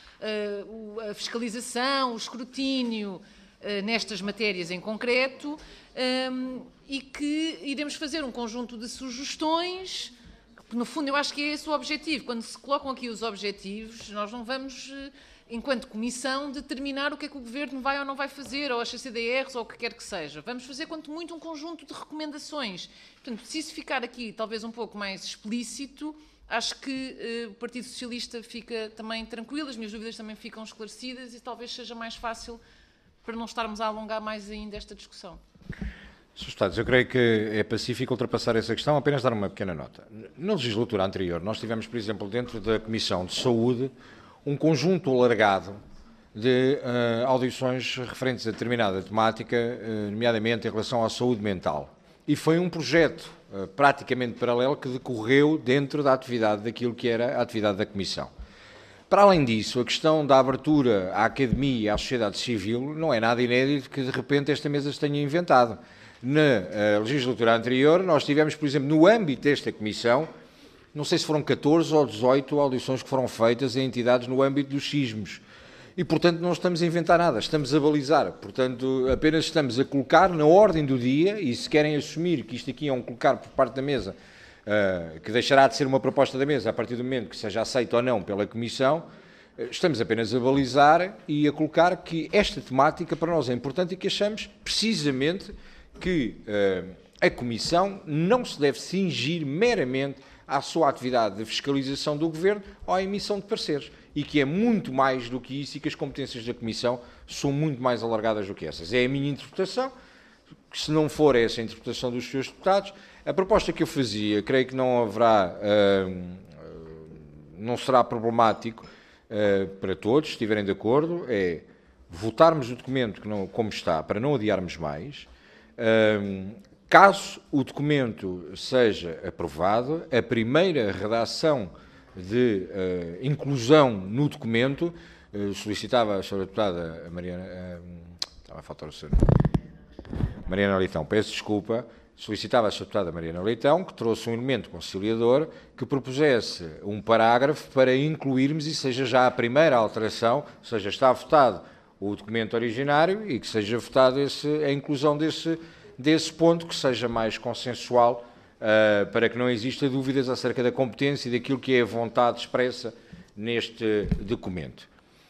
uh, a fiscalização, o escrutínio uh, nestas matérias em concreto, um, e que iremos fazer um conjunto de sugestões, que no fundo eu acho que é esse o objetivo. Quando se colocam aqui os objetivos, nós não vamos... Uh, enquanto Comissão, determinar o que é que o Governo vai ou não vai fazer, ou as C C D Rs, ou o que quer que seja. Vamos fazer, quanto muito, um conjunto de recomendações. Portanto, se isso ficar aqui talvez um pouco mais explícito, acho que eh, o Partido Socialista fica também tranquilo, as minhas dúvidas também ficam esclarecidas e talvez seja mais fácil para não estarmos a alongar mais ainda esta discussão. senhores Deputados, eu creio que é pacífico ultrapassar essa questão, apenas dar uma pequena nota. Na legislatura anterior, nós tivemos, por exemplo, dentro da Comissão de Saúde, um conjunto alargado de uh, audições referentes a determinada temática, uh, nomeadamente em relação à saúde mental. E foi um projeto uh, praticamente paralelo que decorreu dentro da atividade daquilo que era a atividade da Comissão. Para além disso, a questão da abertura à academia e à sociedade civil não é nada inédito que de repente esta mesa se tenha inventado. Na uh, legislatura anterior, nós tivemos, por exemplo, no âmbito desta Comissão, não sei se foram catorze ou dezoito audições que foram feitas em entidades no âmbito dos sismos. E, portanto, não estamos a inventar nada, estamos a balizar. Portanto, apenas estamos a colocar na ordem do dia, e se querem assumir que isto aqui é um colocar por parte da mesa, uh, que deixará de ser uma proposta da mesa a partir do momento que seja aceita ou não pela Comissão, uh, estamos apenas a balizar e a colocar que esta temática para nós é importante e que achamos precisamente que uh, a Comissão não se deve cingir meramente à sua atividade de fiscalização do Governo ou à emissão de pareceres, e que é muito mais do que isso e que as competências da Comissão são muito mais alargadas do que essas. É a minha interpretação, que se não for essa a interpretação dos senhores deputados, a proposta que eu fazia, creio que não haverá, uh, não será problemático uh, para todos, se estiverem de acordo, é votarmos o documento que não, como está, para não adiarmos mais. Uh, Caso o documento seja aprovado, a primeira redação de uh, inclusão no documento, uh, solicitava a senhora deputada Mariana, uh, estava a faltar o seu nome, Mariana Leitão, peço desculpa, solicitava a senhora deputada Mariana Leitão que trouxe um elemento conciliador que propusesse um parágrafo para incluirmos e seja já a primeira alteração, ou seja, está votado o documento originário e que seja votado esse, a inclusão desse desse ponto, que seja mais consensual, uh, para que não exista dúvidas acerca da competência e daquilo que é a vontade expressa neste documento.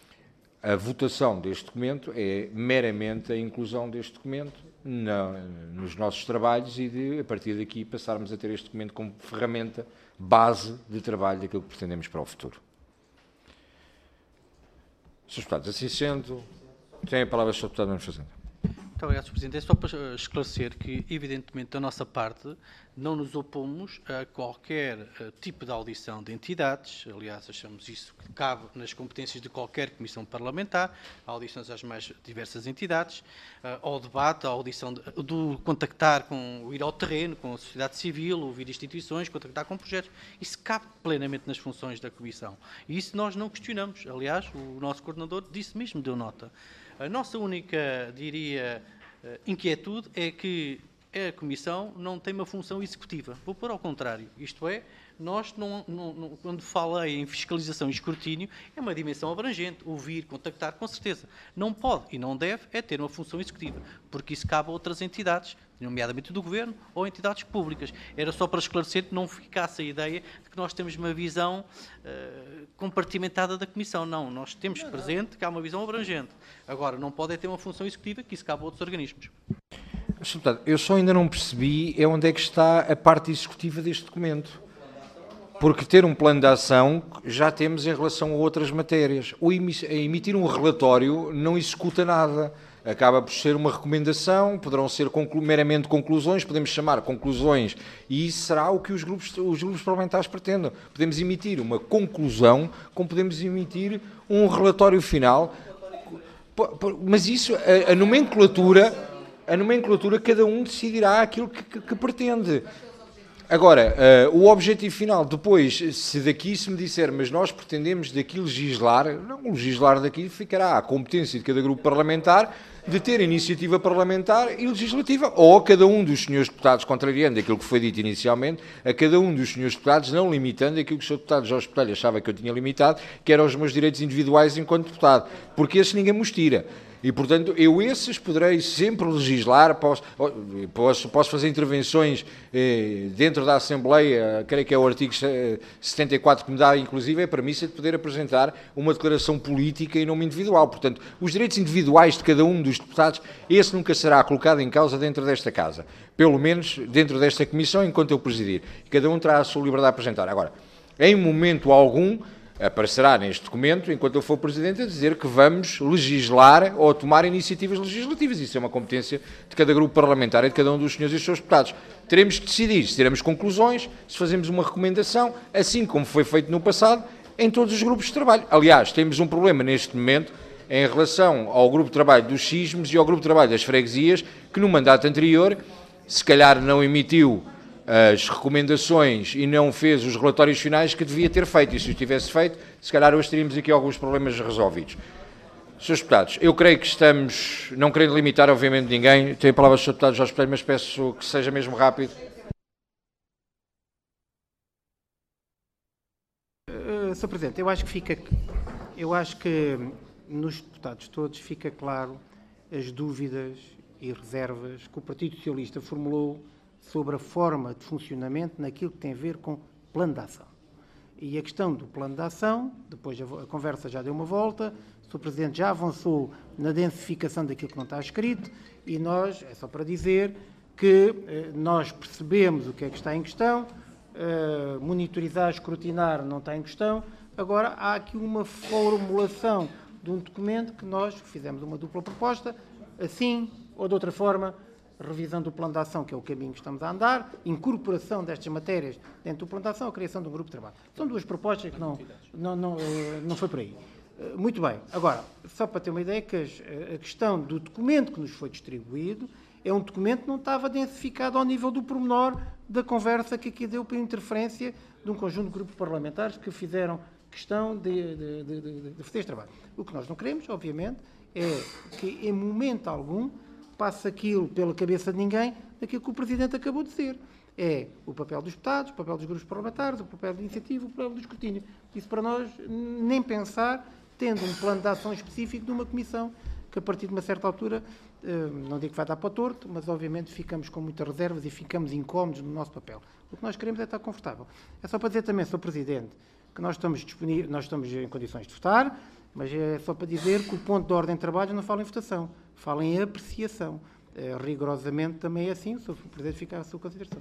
A votação deste documento é meramente a inclusão deste documento na, nos nossos trabalhos e, de, a partir daqui, passarmos a ter este documento como ferramenta base de trabalho daquilo que pretendemos para o futuro. senhores Deputados, assim sendo, tem a palavra o senhor Deputado Nuno Fazenda. Muito obrigado, senhor Presidente. É só para esclarecer que, evidentemente, da nossa parte, não nos opomos a qualquer uh, tipo de audição de entidades. Aliás, achamos isso que cabe nas competências de qualquer comissão parlamentar, audições às mais diversas entidades, uh, ao debate, à audição de, do contactar com, ir ao terreno, com a sociedade civil, ouvir instituições, contactar com projetos. Isso cabe plenamente nas funções da Comissão. E isso nós não questionamos. Aliás, o nosso coordenador disse mesmo, deu nota. A nossa única, diria, inquietude é que a Comissão não tem uma função executiva. Vou pôr ao contrário. Isto é, nós, não, não, não, quando falei em fiscalização e escrutínio, é uma dimensão abrangente. Ouvir, contactar, com certeza. Não pode e não deve é ter uma função executiva, porque isso cabe a outras entidades, nomeadamente do Governo ou entidades públicas. Era só para esclarecer que não ficasse a ideia de que nós temos uma visão uh, compartimentada da Comissão. Não, nós temos presente que há uma visão abrangente. Agora, não pode é ter uma função executiva, que isso cabe a outros organismos. Eu só ainda não percebi é onde é que está a parte executiva deste documento. Porque ter um plano de ação já temos em relação a outras matérias. O emitir um relatório não executa nada. Acaba por ser uma recomendação, poderão ser conclu- meramente conclusões, podemos chamar conclusões, e isso será o que os grupos, os grupos parlamentares pretendem. Podemos emitir uma conclusão, como podemos emitir um relatório final. Mas isso, a, a nomenclatura, a nomenclatura, cada um decidirá aquilo que, que, que pretende. Agora, uh, o objetivo final, depois, se daqui se me disser, mas nós pretendemos daqui legislar, não, legislar daqui ficará à competência de cada grupo parlamentar de ter iniciativa parlamentar e legislativa, ou a cada um dos senhores deputados, contrariando aquilo que foi dito inicialmente, a cada um dos senhores deputados, não limitando aquilo que o senhor deputado Jorge Botelho achava que eu tinha limitado, que eram os meus direitos individuais enquanto deputado, porque esses ninguém me os tira. E, portanto, eu esses poderei sempre legislar, posso, posso, posso fazer intervenções eh, dentro da Assembleia, creio que é o artigo setenta e quatro que me dá, inclusive, a premissa de poder apresentar uma declaração política em nome individual. Portanto, os direitos individuais de cada um dos deputados, esse nunca será colocado em causa dentro desta Casa. Pelo menos dentro desta Comissão, enquanto eu presidir. Cada um terá a sua liberdade de apresentar. Agora, em momento algum, aparecerá neste documento, enquanto eu for Presidente, a dizer que vamos legislar ou tomar iniciativas legislativas. Isso é uma competência de cada grupo parlamentar e de cada um dos senhores e dos seus deputados. Teremos que decidir se tiramos conclusões, se fazemos uma recomendação, assim como foi feito no passado, em todos os grupos de trabalho. Aliás, temos um problema neste momento em relação ao grupo de trabalho dos sismos e ao grupo de trabalho das freguesias, que no mandato anterior, se calhar não emitiu as recomendações e não fez os relatórios finais que devia ter feito. E se o tivesse feito, se calhar hoje teríamos aqui alguns problemas resolvidos. senhores Deputados, eu creio que estamos, não querendo limitar obviamente ninguém, tenho a palavra do senhor Deputado Jorge Botelho, mas peço que seja mesmo rápido. Uh, senhor Presidente, eu acho que fica, eu acho que nos deputados todos fica claro as dúvidas e reservas que o Partido Socialista formulou sobre a forma de funcionamento naquilo que tem a ver com plano de ação. E a questão do plano de ação, depois a conversa já deu uma volta, o senhor Presidente já avançou na densificação daquilo que não está escrito e nós, é só para dizer que eh, nós percebemos o que é que está em questão, eh, monitorizar, escrutinar não está em questão, agora há aqui uma formulação de um documento que nós fizemos uma dupla proposta, assim ou de outra forma, revisão do plano de ação, que é o caminho que estamos a andar, incorporação destas matérias dentro do plano de ação, a criação de um grupo de trabalho. São duas propostas que não, não, não, não foi por aí. Muito bem. Agora, só para ter uma ideia, que a questão do documento que nos foi distribuído é um documento que não estava densificado ao nível do pormenor da conversa que aqui deu por interferência de um conjunto de grupos parlamentares que fizeram questão de, de, de, de, de fazer este trabalho. O que nós não queremos, obviamente, é que em momento algum passa aquilo pela cabeça de ninguém daquilo que o Presidente acabou de dizer. É o papel dos deputados, o papel dos grupos parlamentares, o papel da iniciativa, o papel do escrutínio. Isso para nós, nem pensar, tendo um plano de ação específico de uma comissão, que a partir de uma certa altura, não digo que vai dar para o torto, mas obviamente ficamos com muitas reservas e ficamos incómodos no nosso papel. O que nós queremos é estar confortável. É só para dizer também, senhor Presidente, que nós estamos disponíveis, nós estamos em condições de votar, mas é só para dizer que o ponto de ordem de trabalho não fala em votação, fala em apreciação. É, rigorosamente também é assim, o senhor Presidente fica à sua consideração.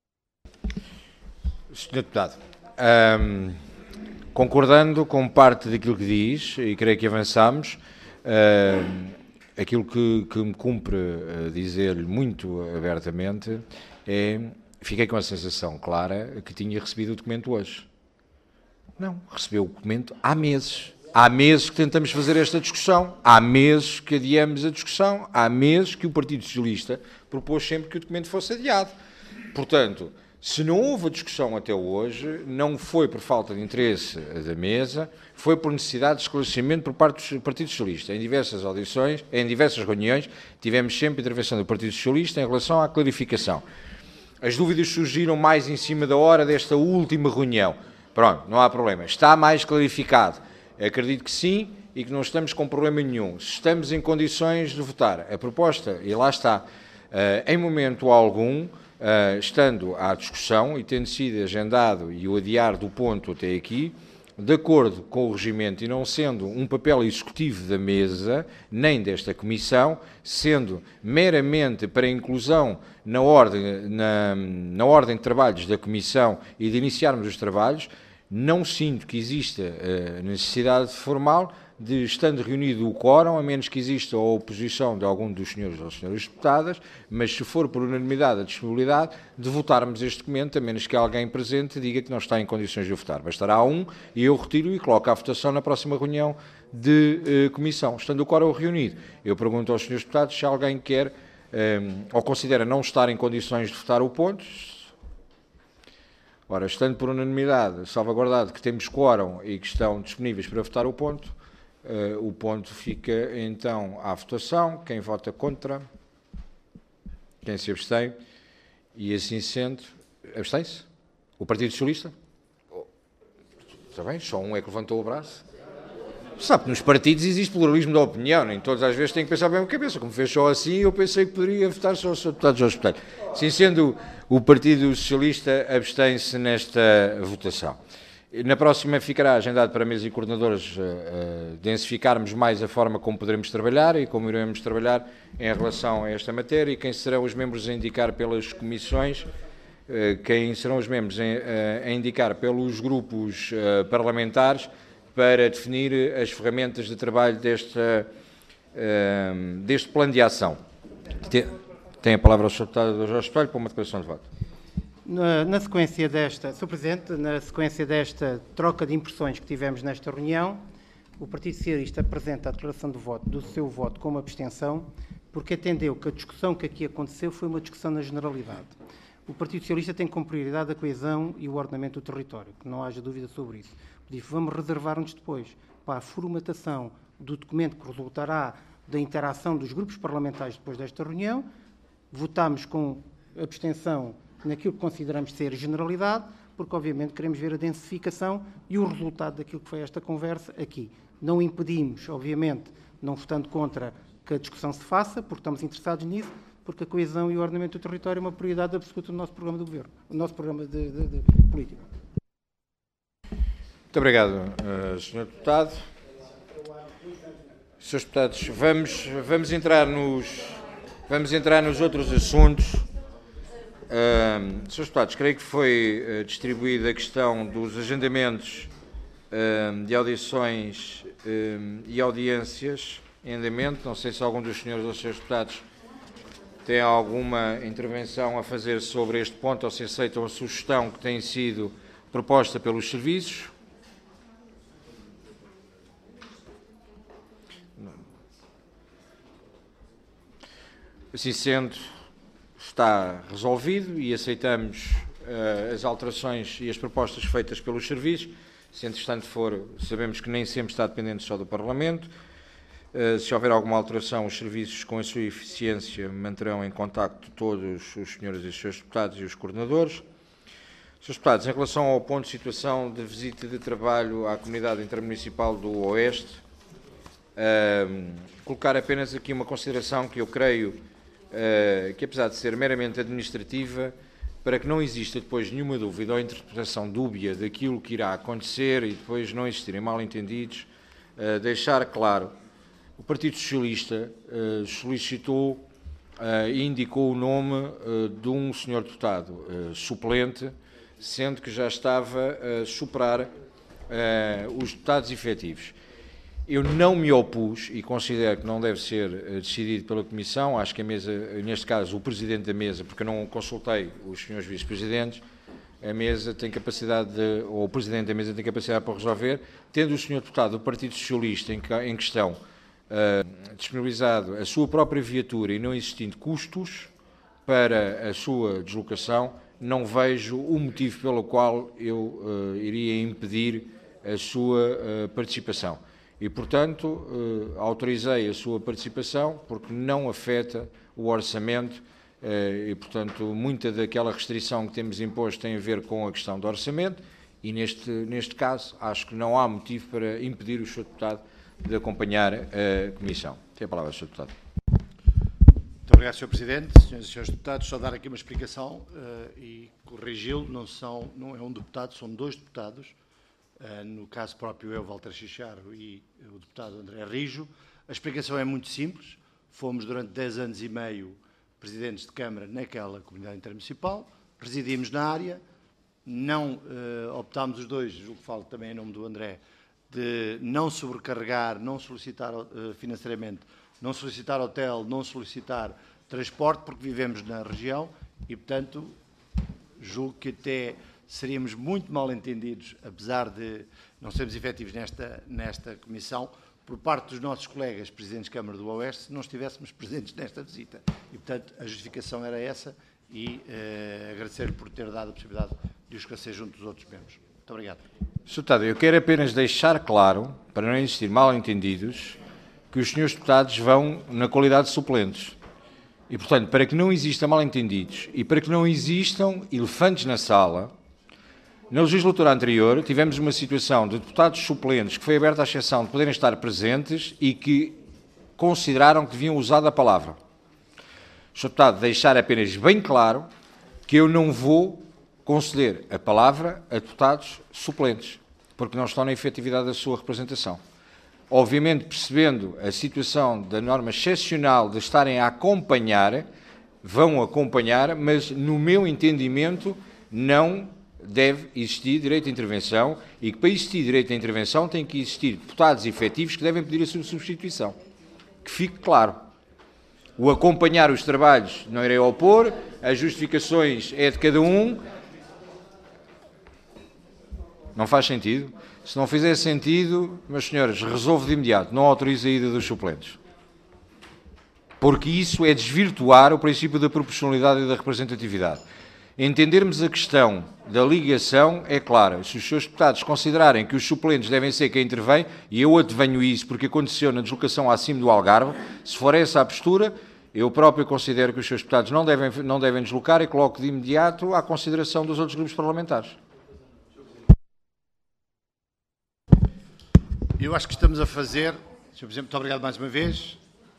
senhor Deputado, um, concordando com parte daquilo que diz, e creio que avançamos, um, aquilo que, que me cumpre uh, dizer-lhe muito abertamente é, fiquei com a sensação clara que tinha recebido o documento hoje. Não, recebeu o documento há meses. Há meses que tentamos fazer esta discussão, há meses que adiamos a discussão, há meses que o Partido Socialista propôs sempre que o documento fosse adiado. Portanto, se não houve a discussão até hoje, não foi por falta de interesse da mesa, foi por necessidade de esclarecimento por parte do Partido Socialista. Em diversas audições, em diversas reuniões, tivemos sempre intervenção do Partido Socialista em relação à clarificação. As dúvidas surgiram mais em cima da hora desta última reunião. Pronto, não há problema. Está mais clarificado. Acredito que sim e que não estamos com problema nenhum. Estamos em condições de votar. A proposta, e lá está, em momento algum, estando à discussão e tendo sido agendado e o adiar do ponto até aqui, de acordo com o regimento e não sendo um papel executivo da mesa, nem desta comissão, sendo meramente para a inclusão na ordem, na, na ordem de trabalhos da comissão e de iniciarmos os trabalhos, não sinto que exista uh, necessidade formal de, estando reunido o quórum, a menos que exista a oposição de algum dos senhores ou senhoras deputadas, mas se for por unanimidade a disponibilidade, de votarmos este documento, a menos que alguém presente diga que não está em condições de votar. Bastará um e eu retiro e coloco à votação na próxima reunião de uh, comissão. Estando o quórum reunido, eu pergunto aos senhores deputados se alguém quer um, ou considera não estar em condições de votar o ponto. Ora, estando por unanimidade, salvaguardado que temos quórum e que estão disponíveis para votar o ponto, uh, o ponto fica então à votação. Quem vota contra? Quem se abstém? E assim sendo, abstém-se? O Partido Socialista? Oh, está bem, só um é que levantou o braço. Sabe que nos partidos existe pluralismo da opinião, nem todas as vezes têm que pensar bem a cabeça. Como fez só assim, eu pensei que poderia votar só os deputados aos deputados. Assim sendo, o Partido Socialista abstém-se nesta votação. Na próxima ficará agendado para mesa e coordenadores uh, uh, densificarmos mais a forma como poderemos trabalhar e como iremos trabalhar em relação a esta matéria e quem serão os membros a indicar pelas comissões, uh, quem serão os membros a, a indicar pelos grupos uh, parlamentares para definir as ferramentas de trabalho deste, uh, deste plano de ação. Tem, tem a palavra o senhor Deputado Jorge Espelho para uma declaração de voto. Na, na sequência desta, senhor Presidente, na sequência desta troca de impressões que tivemos nesta reunião, o Partido Socialista apresenta a declaração de voto do seu voto como abstenção, porque entendeu que a discussão que aqui aconteceu foi uma discussão na generalidade. O Partido Socialista tem como prioridade a coesão e o ordenamento do território, que não haja dúvida sobre isso. Disse, vamos reservar-nos depois para a formatação do documento que resultará da interação dos grupos parlamentares depois desta reunião. Votámos com abstenção naquilo que consideramos ser generalidade, porque obviamente queremos ver a densificação e o resultado daquilo que foi esta conversa aqui. Não impedimos, obviamente, não votando contra que a discussão se faça, porque estamos interessados nisso, porque a coesão e o ordenamento do território é uma prioridade absoluta do nosso programa de governo, do nosso programa de, de, de política. Muito obrigado, uh, senhor Deputado. senhores Deputados, vamos, vamos, entrar nos, vamos entrar nos outros assuntos. Uh, senhores Deputados, creio que foi uh, distribuída a questão dos agendamentos uh, de audições uh, e audiências em andamento. Não sei se algum dos senhores ou senhores Deputados tem alguma intervenção a fazer sobre este ponto ou se aceitam a sugestão que tem sido proposta pelos serviços. Assim sendo, está resolvido e aceitamos uh, as alterações e as propostas feitas pelos serviços. Se entretanto for, sabemos que nem sempre está dependente só do Parlamento. Uh, se houver alguma alteração, os serviços, com a sua eficiência, manterão em contacto todos os senhores e os seus deputados e os coordenadores. Senhores deputados, em relação ao ponto de situação de visita de trabalho à Comunidade Intermunicipal do Oeste, uh, colocar apenas aqui uma consideração que eu creio uh, que, apesar de ser meramente administrativa, para que não exista depois nenhuma dúvida ou interpretação dúbia daquilo que irá acontecer e depois não existirem mal-entendidos, uh, deixar claro, o Partido Socialista uh, solicitou uh, e indicou o nome uh, de um senhor deputado uh, suplente, sendo que já estava a superar uh, os deputados efetivos. Eu não me opus e considero que não deve ser uh, decidido pela Comissão. Acho que a mesa, neste caso o Presidente da mesa, porque eu não consultei os senhores Vice-Presidentes, a mesa tem capacidade, de, ou o Presidente da mesa tem capacidade para resolver, tendo o senhor deputado do Partido Socialista em, em questão uh, disponibilizado a sua própria viatura e não existindo custos para a sua deslocação, não vejo o motivo pelo qual eu uh, iria impedir a sua uh, participação. E, portanto, uh, autorizei a sua participação porque não afeta o orçamento uh, e, portanto, muita daquela restrição que temos imposto tem a ver com a questão do orçamento e, neste, neste caso, acho que não há motivo para impedir o senhor Deputado de acompanhar a Comissão. Tem a palavra, senhor Deputado. Muito obrigado, senhor Presidente. Senhoras e senhores deputados, só dar aqui uma explicação uh, e corrigi-lo. Não, são, não é um deputado, são dois deputados. Uh, no caso próprio, eu, Walter Chicharo, e o deputado André Rijo. A explicação é muito simples. Fomos, durante dez anos e meio, presidentes de Câmara naquela comunidade intermunicipal. Residimos na área. Não uh, optámos os dois, julgo que falo também em nome do André, de não sobrecarregar, não solicitar uh, financeiramente, não solicitar hotel, não solicitar transporte, porque vivemos na região e, portanto, julgo que até seríamos muito mal entendidos, apesar de não sermos efetivos nesta, nesta comissão, por parte dos nossos colegas presidentes de Câmara do Oeste, se não estivéssemos presentes nesta visita. E, portanto, a justificação era essa e eh, agradecer-lhe por ter dado a possibilidade de o esclarecer junto dos outros membros. Muito obrigado. senhor Deputado, eu quero apenas deixar claro, para não existir mal-entendidos, que os senhores deputados vão na qualidade de suplentes. E, portanto, para que não exista mal-entendidos e para que não existam elefantes na sala, na legislatura anterior tivemos uma situação de deputados suplentes que foi aberta a exceção de poderem estar presentes e que consideraram que deviam usar a palavra. senhor Deputado, deixar apenas bem claro que eu não vou conceder a palavra a deputados suplentes, porque não estão na efetividade da sua representação. Obviamente, percebendo a situação da norma excepcional de estarem a acompanhar, vão acompanhar, mas no meu entendimento não deve existir direito de intervenção e que para existir direito de intervenção tem que existir deputados efetivos que devem pedir a sua substituição. Que fique claro. O acompanhar os trabalhos não irei opor, as justificações é de cada um. Não faz sentido? Se não fizer sentido, meus senhores, resolvo de imediato, não autorizo a ida dos suplentes. Porque isso é desvirtuar o princípio da proporcionalidade e da representatividade. Entendermos a questão da ligação é clara. Se os senhores deputados considerarem que os suplentes devem ser quem intervém, e eu advenho isso porque aconteceu na deslocação acima do Algarve, se for essa a postura, eu próprio considero que os senhores deputados não devem, não devem deslocar e coloco de imediato à consideração dos outros grupos parlamentares. Eu acho que estamos a fazer, senhor Presidente, muito obrigado mais uma vez,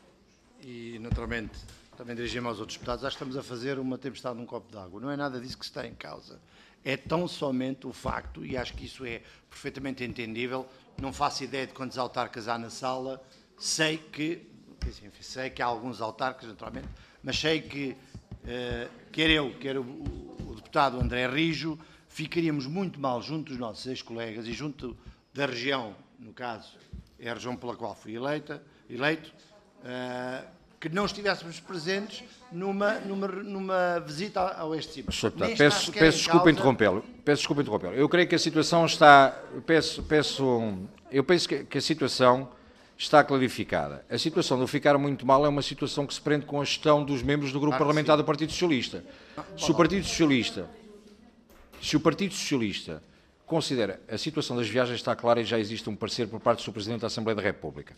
e naturalmente também dirigir-me aos outros deputados, acho que estamos a fazer uma tempestade num copo d'água. Não é nada disso que está em causa. É tão somente o facto, e acho que isso é perfeitamente entendível, não faço ideia de quantos autarcas há na sala, sei que, enfim, sei que há alguns autarcas, naturalmente, mas sei que, uh, quer eu, quer o, o deputado André Rijo, ficaríamos muito mal junto dos nossos ex-colegas e junto da região, no caso, é a região pela qual fui eleita, eleito, uh, que não estivéssemos presentes numa, numa, numa visita ao este cima. Peço, peço desculpa interrompê-lo. Peço desculpa interrompê-lo. Eu creio que a situação está... Peço, peço, eu penso que, que a situação está clarificada. A situação de ficar muito mal é uma situação que se prende com a gestão dos membros do Grupo claro Parlamentar do Partido Socialista. Se o Partido Socialista... Se o Partido Socialista considera a situação das viagens está clara e já existe um parecer por parte do senhor Presidente da Assembleia da República,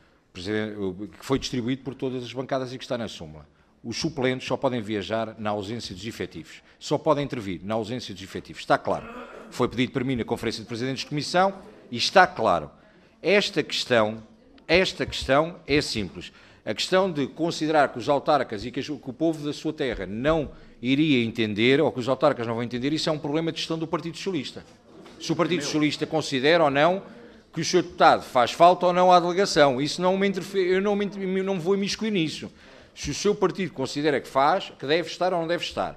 que foi distribuído por todas as bancadas e que está na súmula. Os suplentes só podem viajar na ausência dos efetivos. Só podem intervir na ausência dos efetivos. Está claro. Foi pedido para mim na Conferência de Presidentes de Comissão e está claro. Esta questão, esta questão é simples. A questão de considerar que os autarcas e que o povo da sua terra não iria entender, ou que os autarcas não vão entender, isso é um problema de gestão do Partido Socialista. Se o Partido Socialista considera ou não que o senhor deputado faz falta ou não à delegação. Isso não me interfere, eu não me, não me vou imiscuir nisso. Se o seu partido considera que faz, que deve estar ou não deve estar.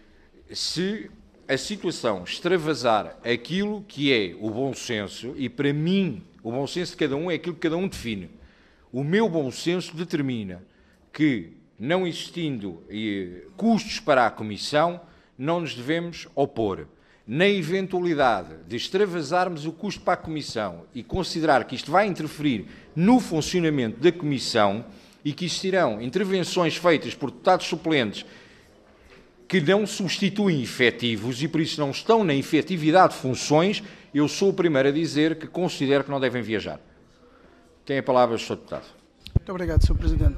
Se a situação extravasar aquilo que é o bom senso, e para mim o bom senso de cada um é aquilo que cada um define. O meu bom senso determina que, não existindo eh, custos para a Comissão, não nos devemos opor. Na eventualidade de extravasarmos o custo para a Comissão e considerar que isto vai interferir no funcionamento da Comissão e que existirão intervenções feitas por deputados suplentes que não substituem efetivos e por isso não estão na efetividade de funções, eu sou o primeiro a dizer que considero que não devem viajar. Tem a palavra o senhor Deputado. Muito obrigado, senhor Presidente.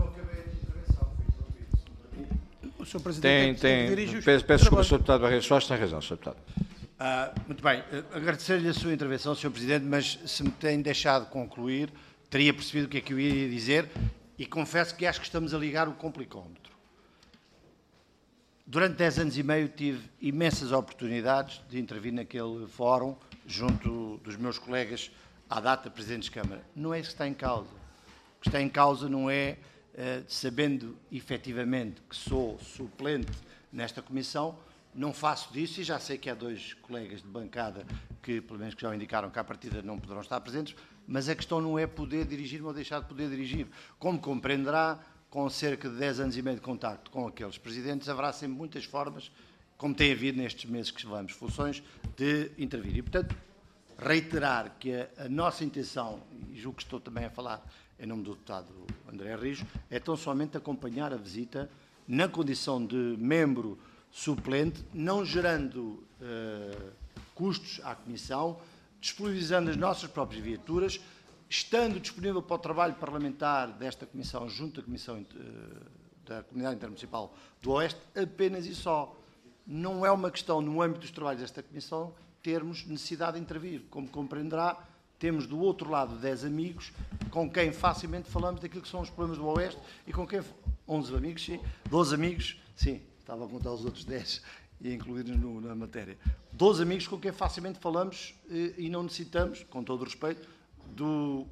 O senhor Presidente tem, tem, tem, peço, peço desculpa, senhor Deputado Barreiros Soares, tem razão, senhor Deputado. Uh, muito bem, uh, agradecer-lhe a sua intervenção, senhor Presidente, mas se me tem deixado concluir, teria percebido o que é que eu ia dizer e confesso que acho que estamos a ligar o complicómetro. Durante dez anos e meio tive imensas oportunidades de intervir naquele fórum junto dos meus colegas à data Presidentes de Câmara. Não é isso que está em causa. O que está em causa não é, uh, sabendo efetivamente que sou suplente nesta comissão, não faço disso e já sei que há dois colegas de bancada que, pelo menos, que já indicaram que à partida não poderão estar presentes, mas a questão não é poder dirigir-me ou deixar de poder dirigir. Como compreenderá, com cerca de dez anos e meio de contacto com aqueles presidentes, haverá sempre muitas formas, como tem havido nestes meses que levamos funções, de intervir. E, portanto, reiterar que a, a nossa intenção, e julgo que estou também a falar em nome do deputado André Rijo, é tão somente acompanhar a visita na condição de membro suplente, não gerando uh, custos à Comissão, disponibilizando as nossas próprias viaturas, estando disponível para o trabalho parlamentar desta Comissão, junto à Comissão uh, da Comunidade Intermunicipal do Oeste, apenas e só. Não é uma questão, no âmbito dos trabalhos desta Comissão, termos necessidade de intervir. Como compreenderá, temos do outro lado dez amigos com quem facilmente falamos daquilo que são os problemas do Oeste e com quem... onze amigos, sim. doze amigos, sim, estava a contar os outros dez e incluí-los na matéria. doze amigos com quem facilmente falamos e, e não necessitamos, com todo o respeito, do,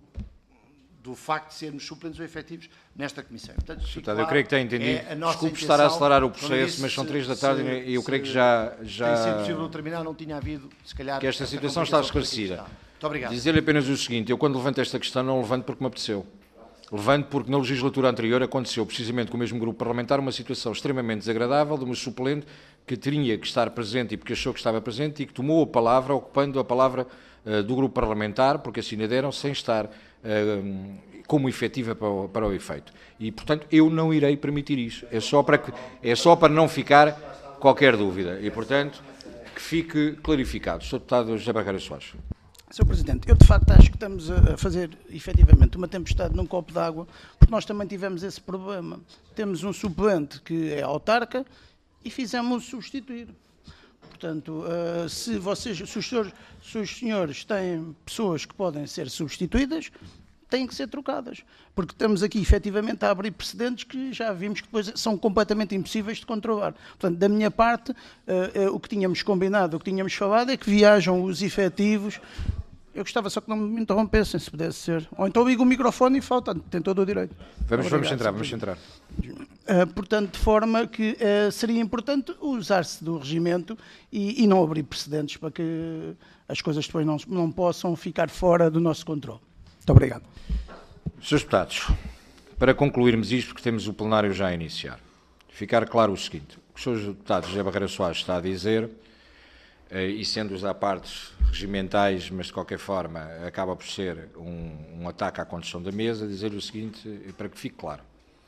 do facto de sermos suplentes ou efetivos nesta Comissão. Portanto, Deputado, eu creio que tem entendido. É Desculpe estar a acelerar o processo, mas são três da tarde e eu creio que já... já... Tem sido possível terminar, não tinha havido, se calhar... Que esta situação está esclarecida. Muito obrigado. Dizer-lhe apenas o seguinte, eu quando levanto esta questão não levanto porque me apeteceu. Levanto porque na legislatura anterior aconteceu, precisamente com o mesmo grupo parlamentar, uma situação extremamente desagradável de uma suplente que teria que estar presente e porque achou que estava presente e que tomou a palavra, ocupando a palavra uh, do grupo parlamentar, porque assim a deram, sem estar uh, como efetiva para o, para o efeito. E, portanto, eu não irei permitir isso. É só para, que, é só para não ficar qualquer dúvida. E, portanto, que fique clarificado. senhor Deputado José Barreira Soares. senhor Presidente, eu de facto acho que estamos a fazer efetivamente uma tempestade num copo d'água, porque nós também tivemos esse problema. Temos um suplente que é autarca e fizemos substituir. Portanto, uh, se, vocês, se, os senhores, se os senhores têm pessoas que podem ser substituídas, têm que ser trocadas. Porque estamos aqui efetivamente a abrir precedentes que já vimos que depois são completamente impossíveis de controlar. Portanto, da minha parte, uh, uh, o que tínhamos combinado, o que tínhamos falado é que viajam os efetivos. Eu gostava só que não me interrompessem, se pudesse ser. Ou então ligo o microfone e falta, tem todo o direito. Vamos, vamos centrar, vamos centrar. Uh, portanto, de forma que uh, seria importante usar-se do regimento e, e não abrir precedentes para que as coisas depois não, não possam ficar fora do nosso controle. Muito obrigado. senhores Deputados, para concluirmos isto, porque temos o plenário já a iniciar, ficar claro o seguinte, o que o senhor Deputado José Barreira Soares está a dizer, e sendo os à partes regimentais, mas de qualquer forma acaba por ser um, um ataque à condução da mesa, dizer-lhe o seguinte, para que fique claro.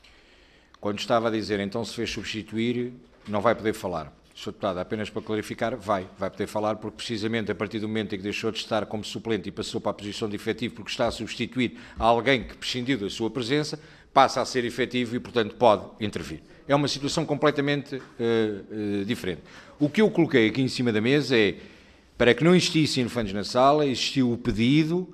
Quando estava a dizer, então se fez substituir, não vai poder falar. senhor Deputado, apenas para clarificar, vai, vai poder falar, porque precisamente a partir do momento em que deixou de estar como suplente e passou para a posição de efetivo, porque está a substituir a alguém que prescindiu da sua presença, passa a ser efetivo e, portanto, pode intervir. É uma situação completamente uh, uh, diferente. O que eu coloquei aqui em cima da mesa é, para que não existissem elefantes na sala, existiu o pedido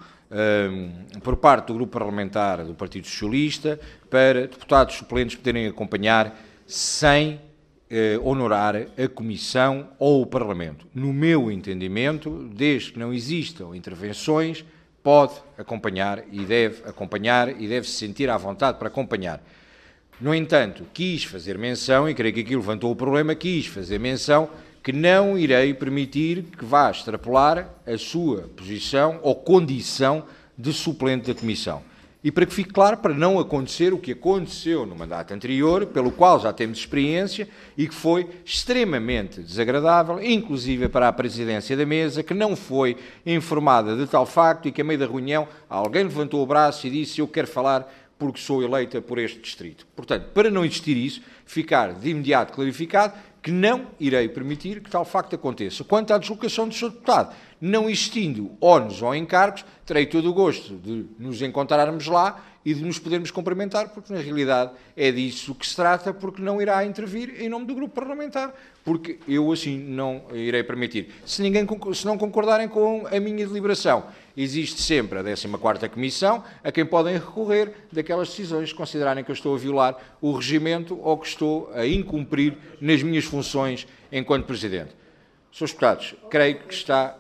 um, por parte do grupo parlamentar do Partido Socialista para deputados suplentes poderem acompanhar sem uh, honorar a Comissão ou o Parlamento. No meu entendimento, desde que não existam intervenções, pode acompanhar e deve acompanhar e deve se sentir à vontade para acompanhar. No entanto, quis fazer menção, e creio que aqui levantou o problema, quis fazer menção que não irei permitir que vá extrapolar a sua posição ou condição de suplente da Comissão. E para que fique claro, para não acontecer o que aconteceu no mandato anterior, pelo qual já temos experiência e que foi extremamente desagradável, inclusive para a presidência da mesa, que não foi informada de tal facto e que, a meio da reunião, alguém levantou o braço e disse: eu quero falar porque sou eleita por este distrito. Portanto, para não existir isso, ficar de imediato clarificado que não irei permitir que tal facto aconteça. Quanto à deslocação do senhor Deputado, não existindo ónus ou encargos, terei todo o gosto de nos encontrarmos lá e de nos podermos cumprimentar, porque na realidade é disso que se trata, porque não irá intervir em nome do grupo parlamentar, porque eu assim não irei permitir. Se, ninguém, se não concordarem com a minha deliberação, existe sempre a décima quarta Comissão, a quem podem recorrer daquelas decisões que considerarem que eu estou a violar o regimento ou que estou a incumprir nas minhas funções enquanto Presidente. senhores Deputados, creio que está...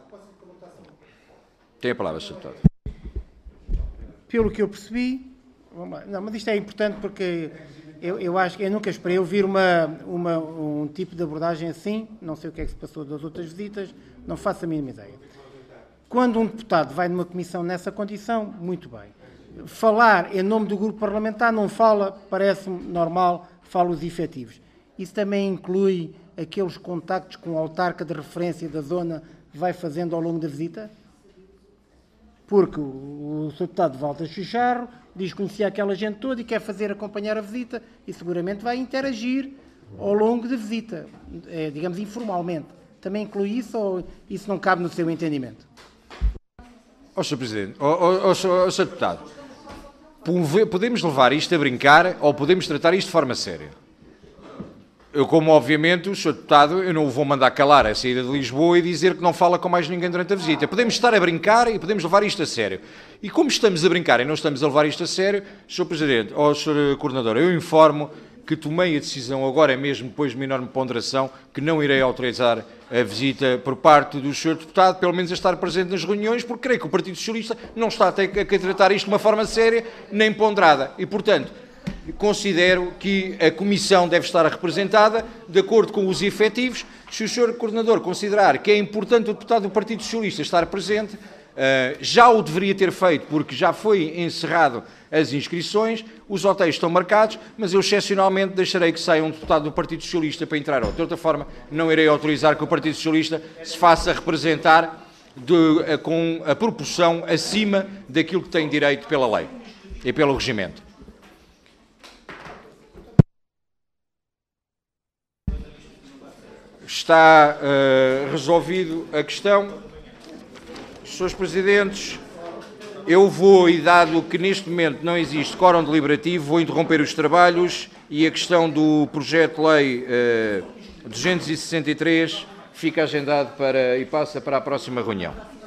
Tem a palavra, senhor Deputado. Pelo que eu percebi, não, mas isto é importante porque eu, eu acho que eu nunca esperei ouvir uma, uma, um tipo de abordagem assim, não sei o que é que se passou das outras visitas, não faço a mínima ideia. Quando um deputado vai numa comissão nessa condição, muito bem. Falar em nome do grupo parlamentar não fala, parece-me normal, fala os efetivos. Isso também inclui aqueles contactos com a autarca de referência da zona que vai fazendo ao longo da visita? Porque o, o senhor deputado Walter Chicharro diz que conhecia aquela gente toda e quer fazer acompanhar a visita e seguramente vai interagir ao longo da visita, é, digamos informalmente. Também inclui isso ou isso não cabe no seu entendimento? Ó senhor Presidente, ó, ó, ó, senhor Deputado, podemos levar isto a brincar ou podemos tratar isto de forma séria? Eu, como obviamente, o senhor Deputado, eu não o vou mandar calar a saída de Lisboa e dizer que não fala com mais ninguém durante a visita. Podemos estar a brincar e podemos levar isto a sério. E como estamos a brincar e não estamos a levar isto a sério, senhor Presidente, ó senhor Coordenador, eu informo que tomei a decisão agora mesmo, depois de uma enorme ponderação, que não irei autorizar a visita por parte do senhor Deputado, pelo menos a estar presente nas reuniões, porque creio que o Partido Socialista não está a, ter, a tratar isto de uma forma séria nem ponderada. E, portanto, considero que a Comissão deve estar representada de acordo com os efetivos. Se o senhor Coordenador considerar que é importante o deputado do Partido Socialista estar presente, Uh, já o deveria ter feito, porque já foi encerrado as inscrições, os hotéis estão marcados, mas eu excepcionalmente deixarei que saia um deputado do Partido Socialista para entrar. De outra forma, não irei autorizar que o Partido Socialista se faça representar de, uh, com a proporção acima daquilo que tem direito pela lei e pelo regimento. Está uh, resolvido a questão. Senhores Presidentes, eu vou, e dado que neste momento não existe quórum deliberativo, vou interromper os trabalhos e a questão do projeto de lei uh, duzentos e sessenta e três fica agendado para, e passa para a próxima reunião.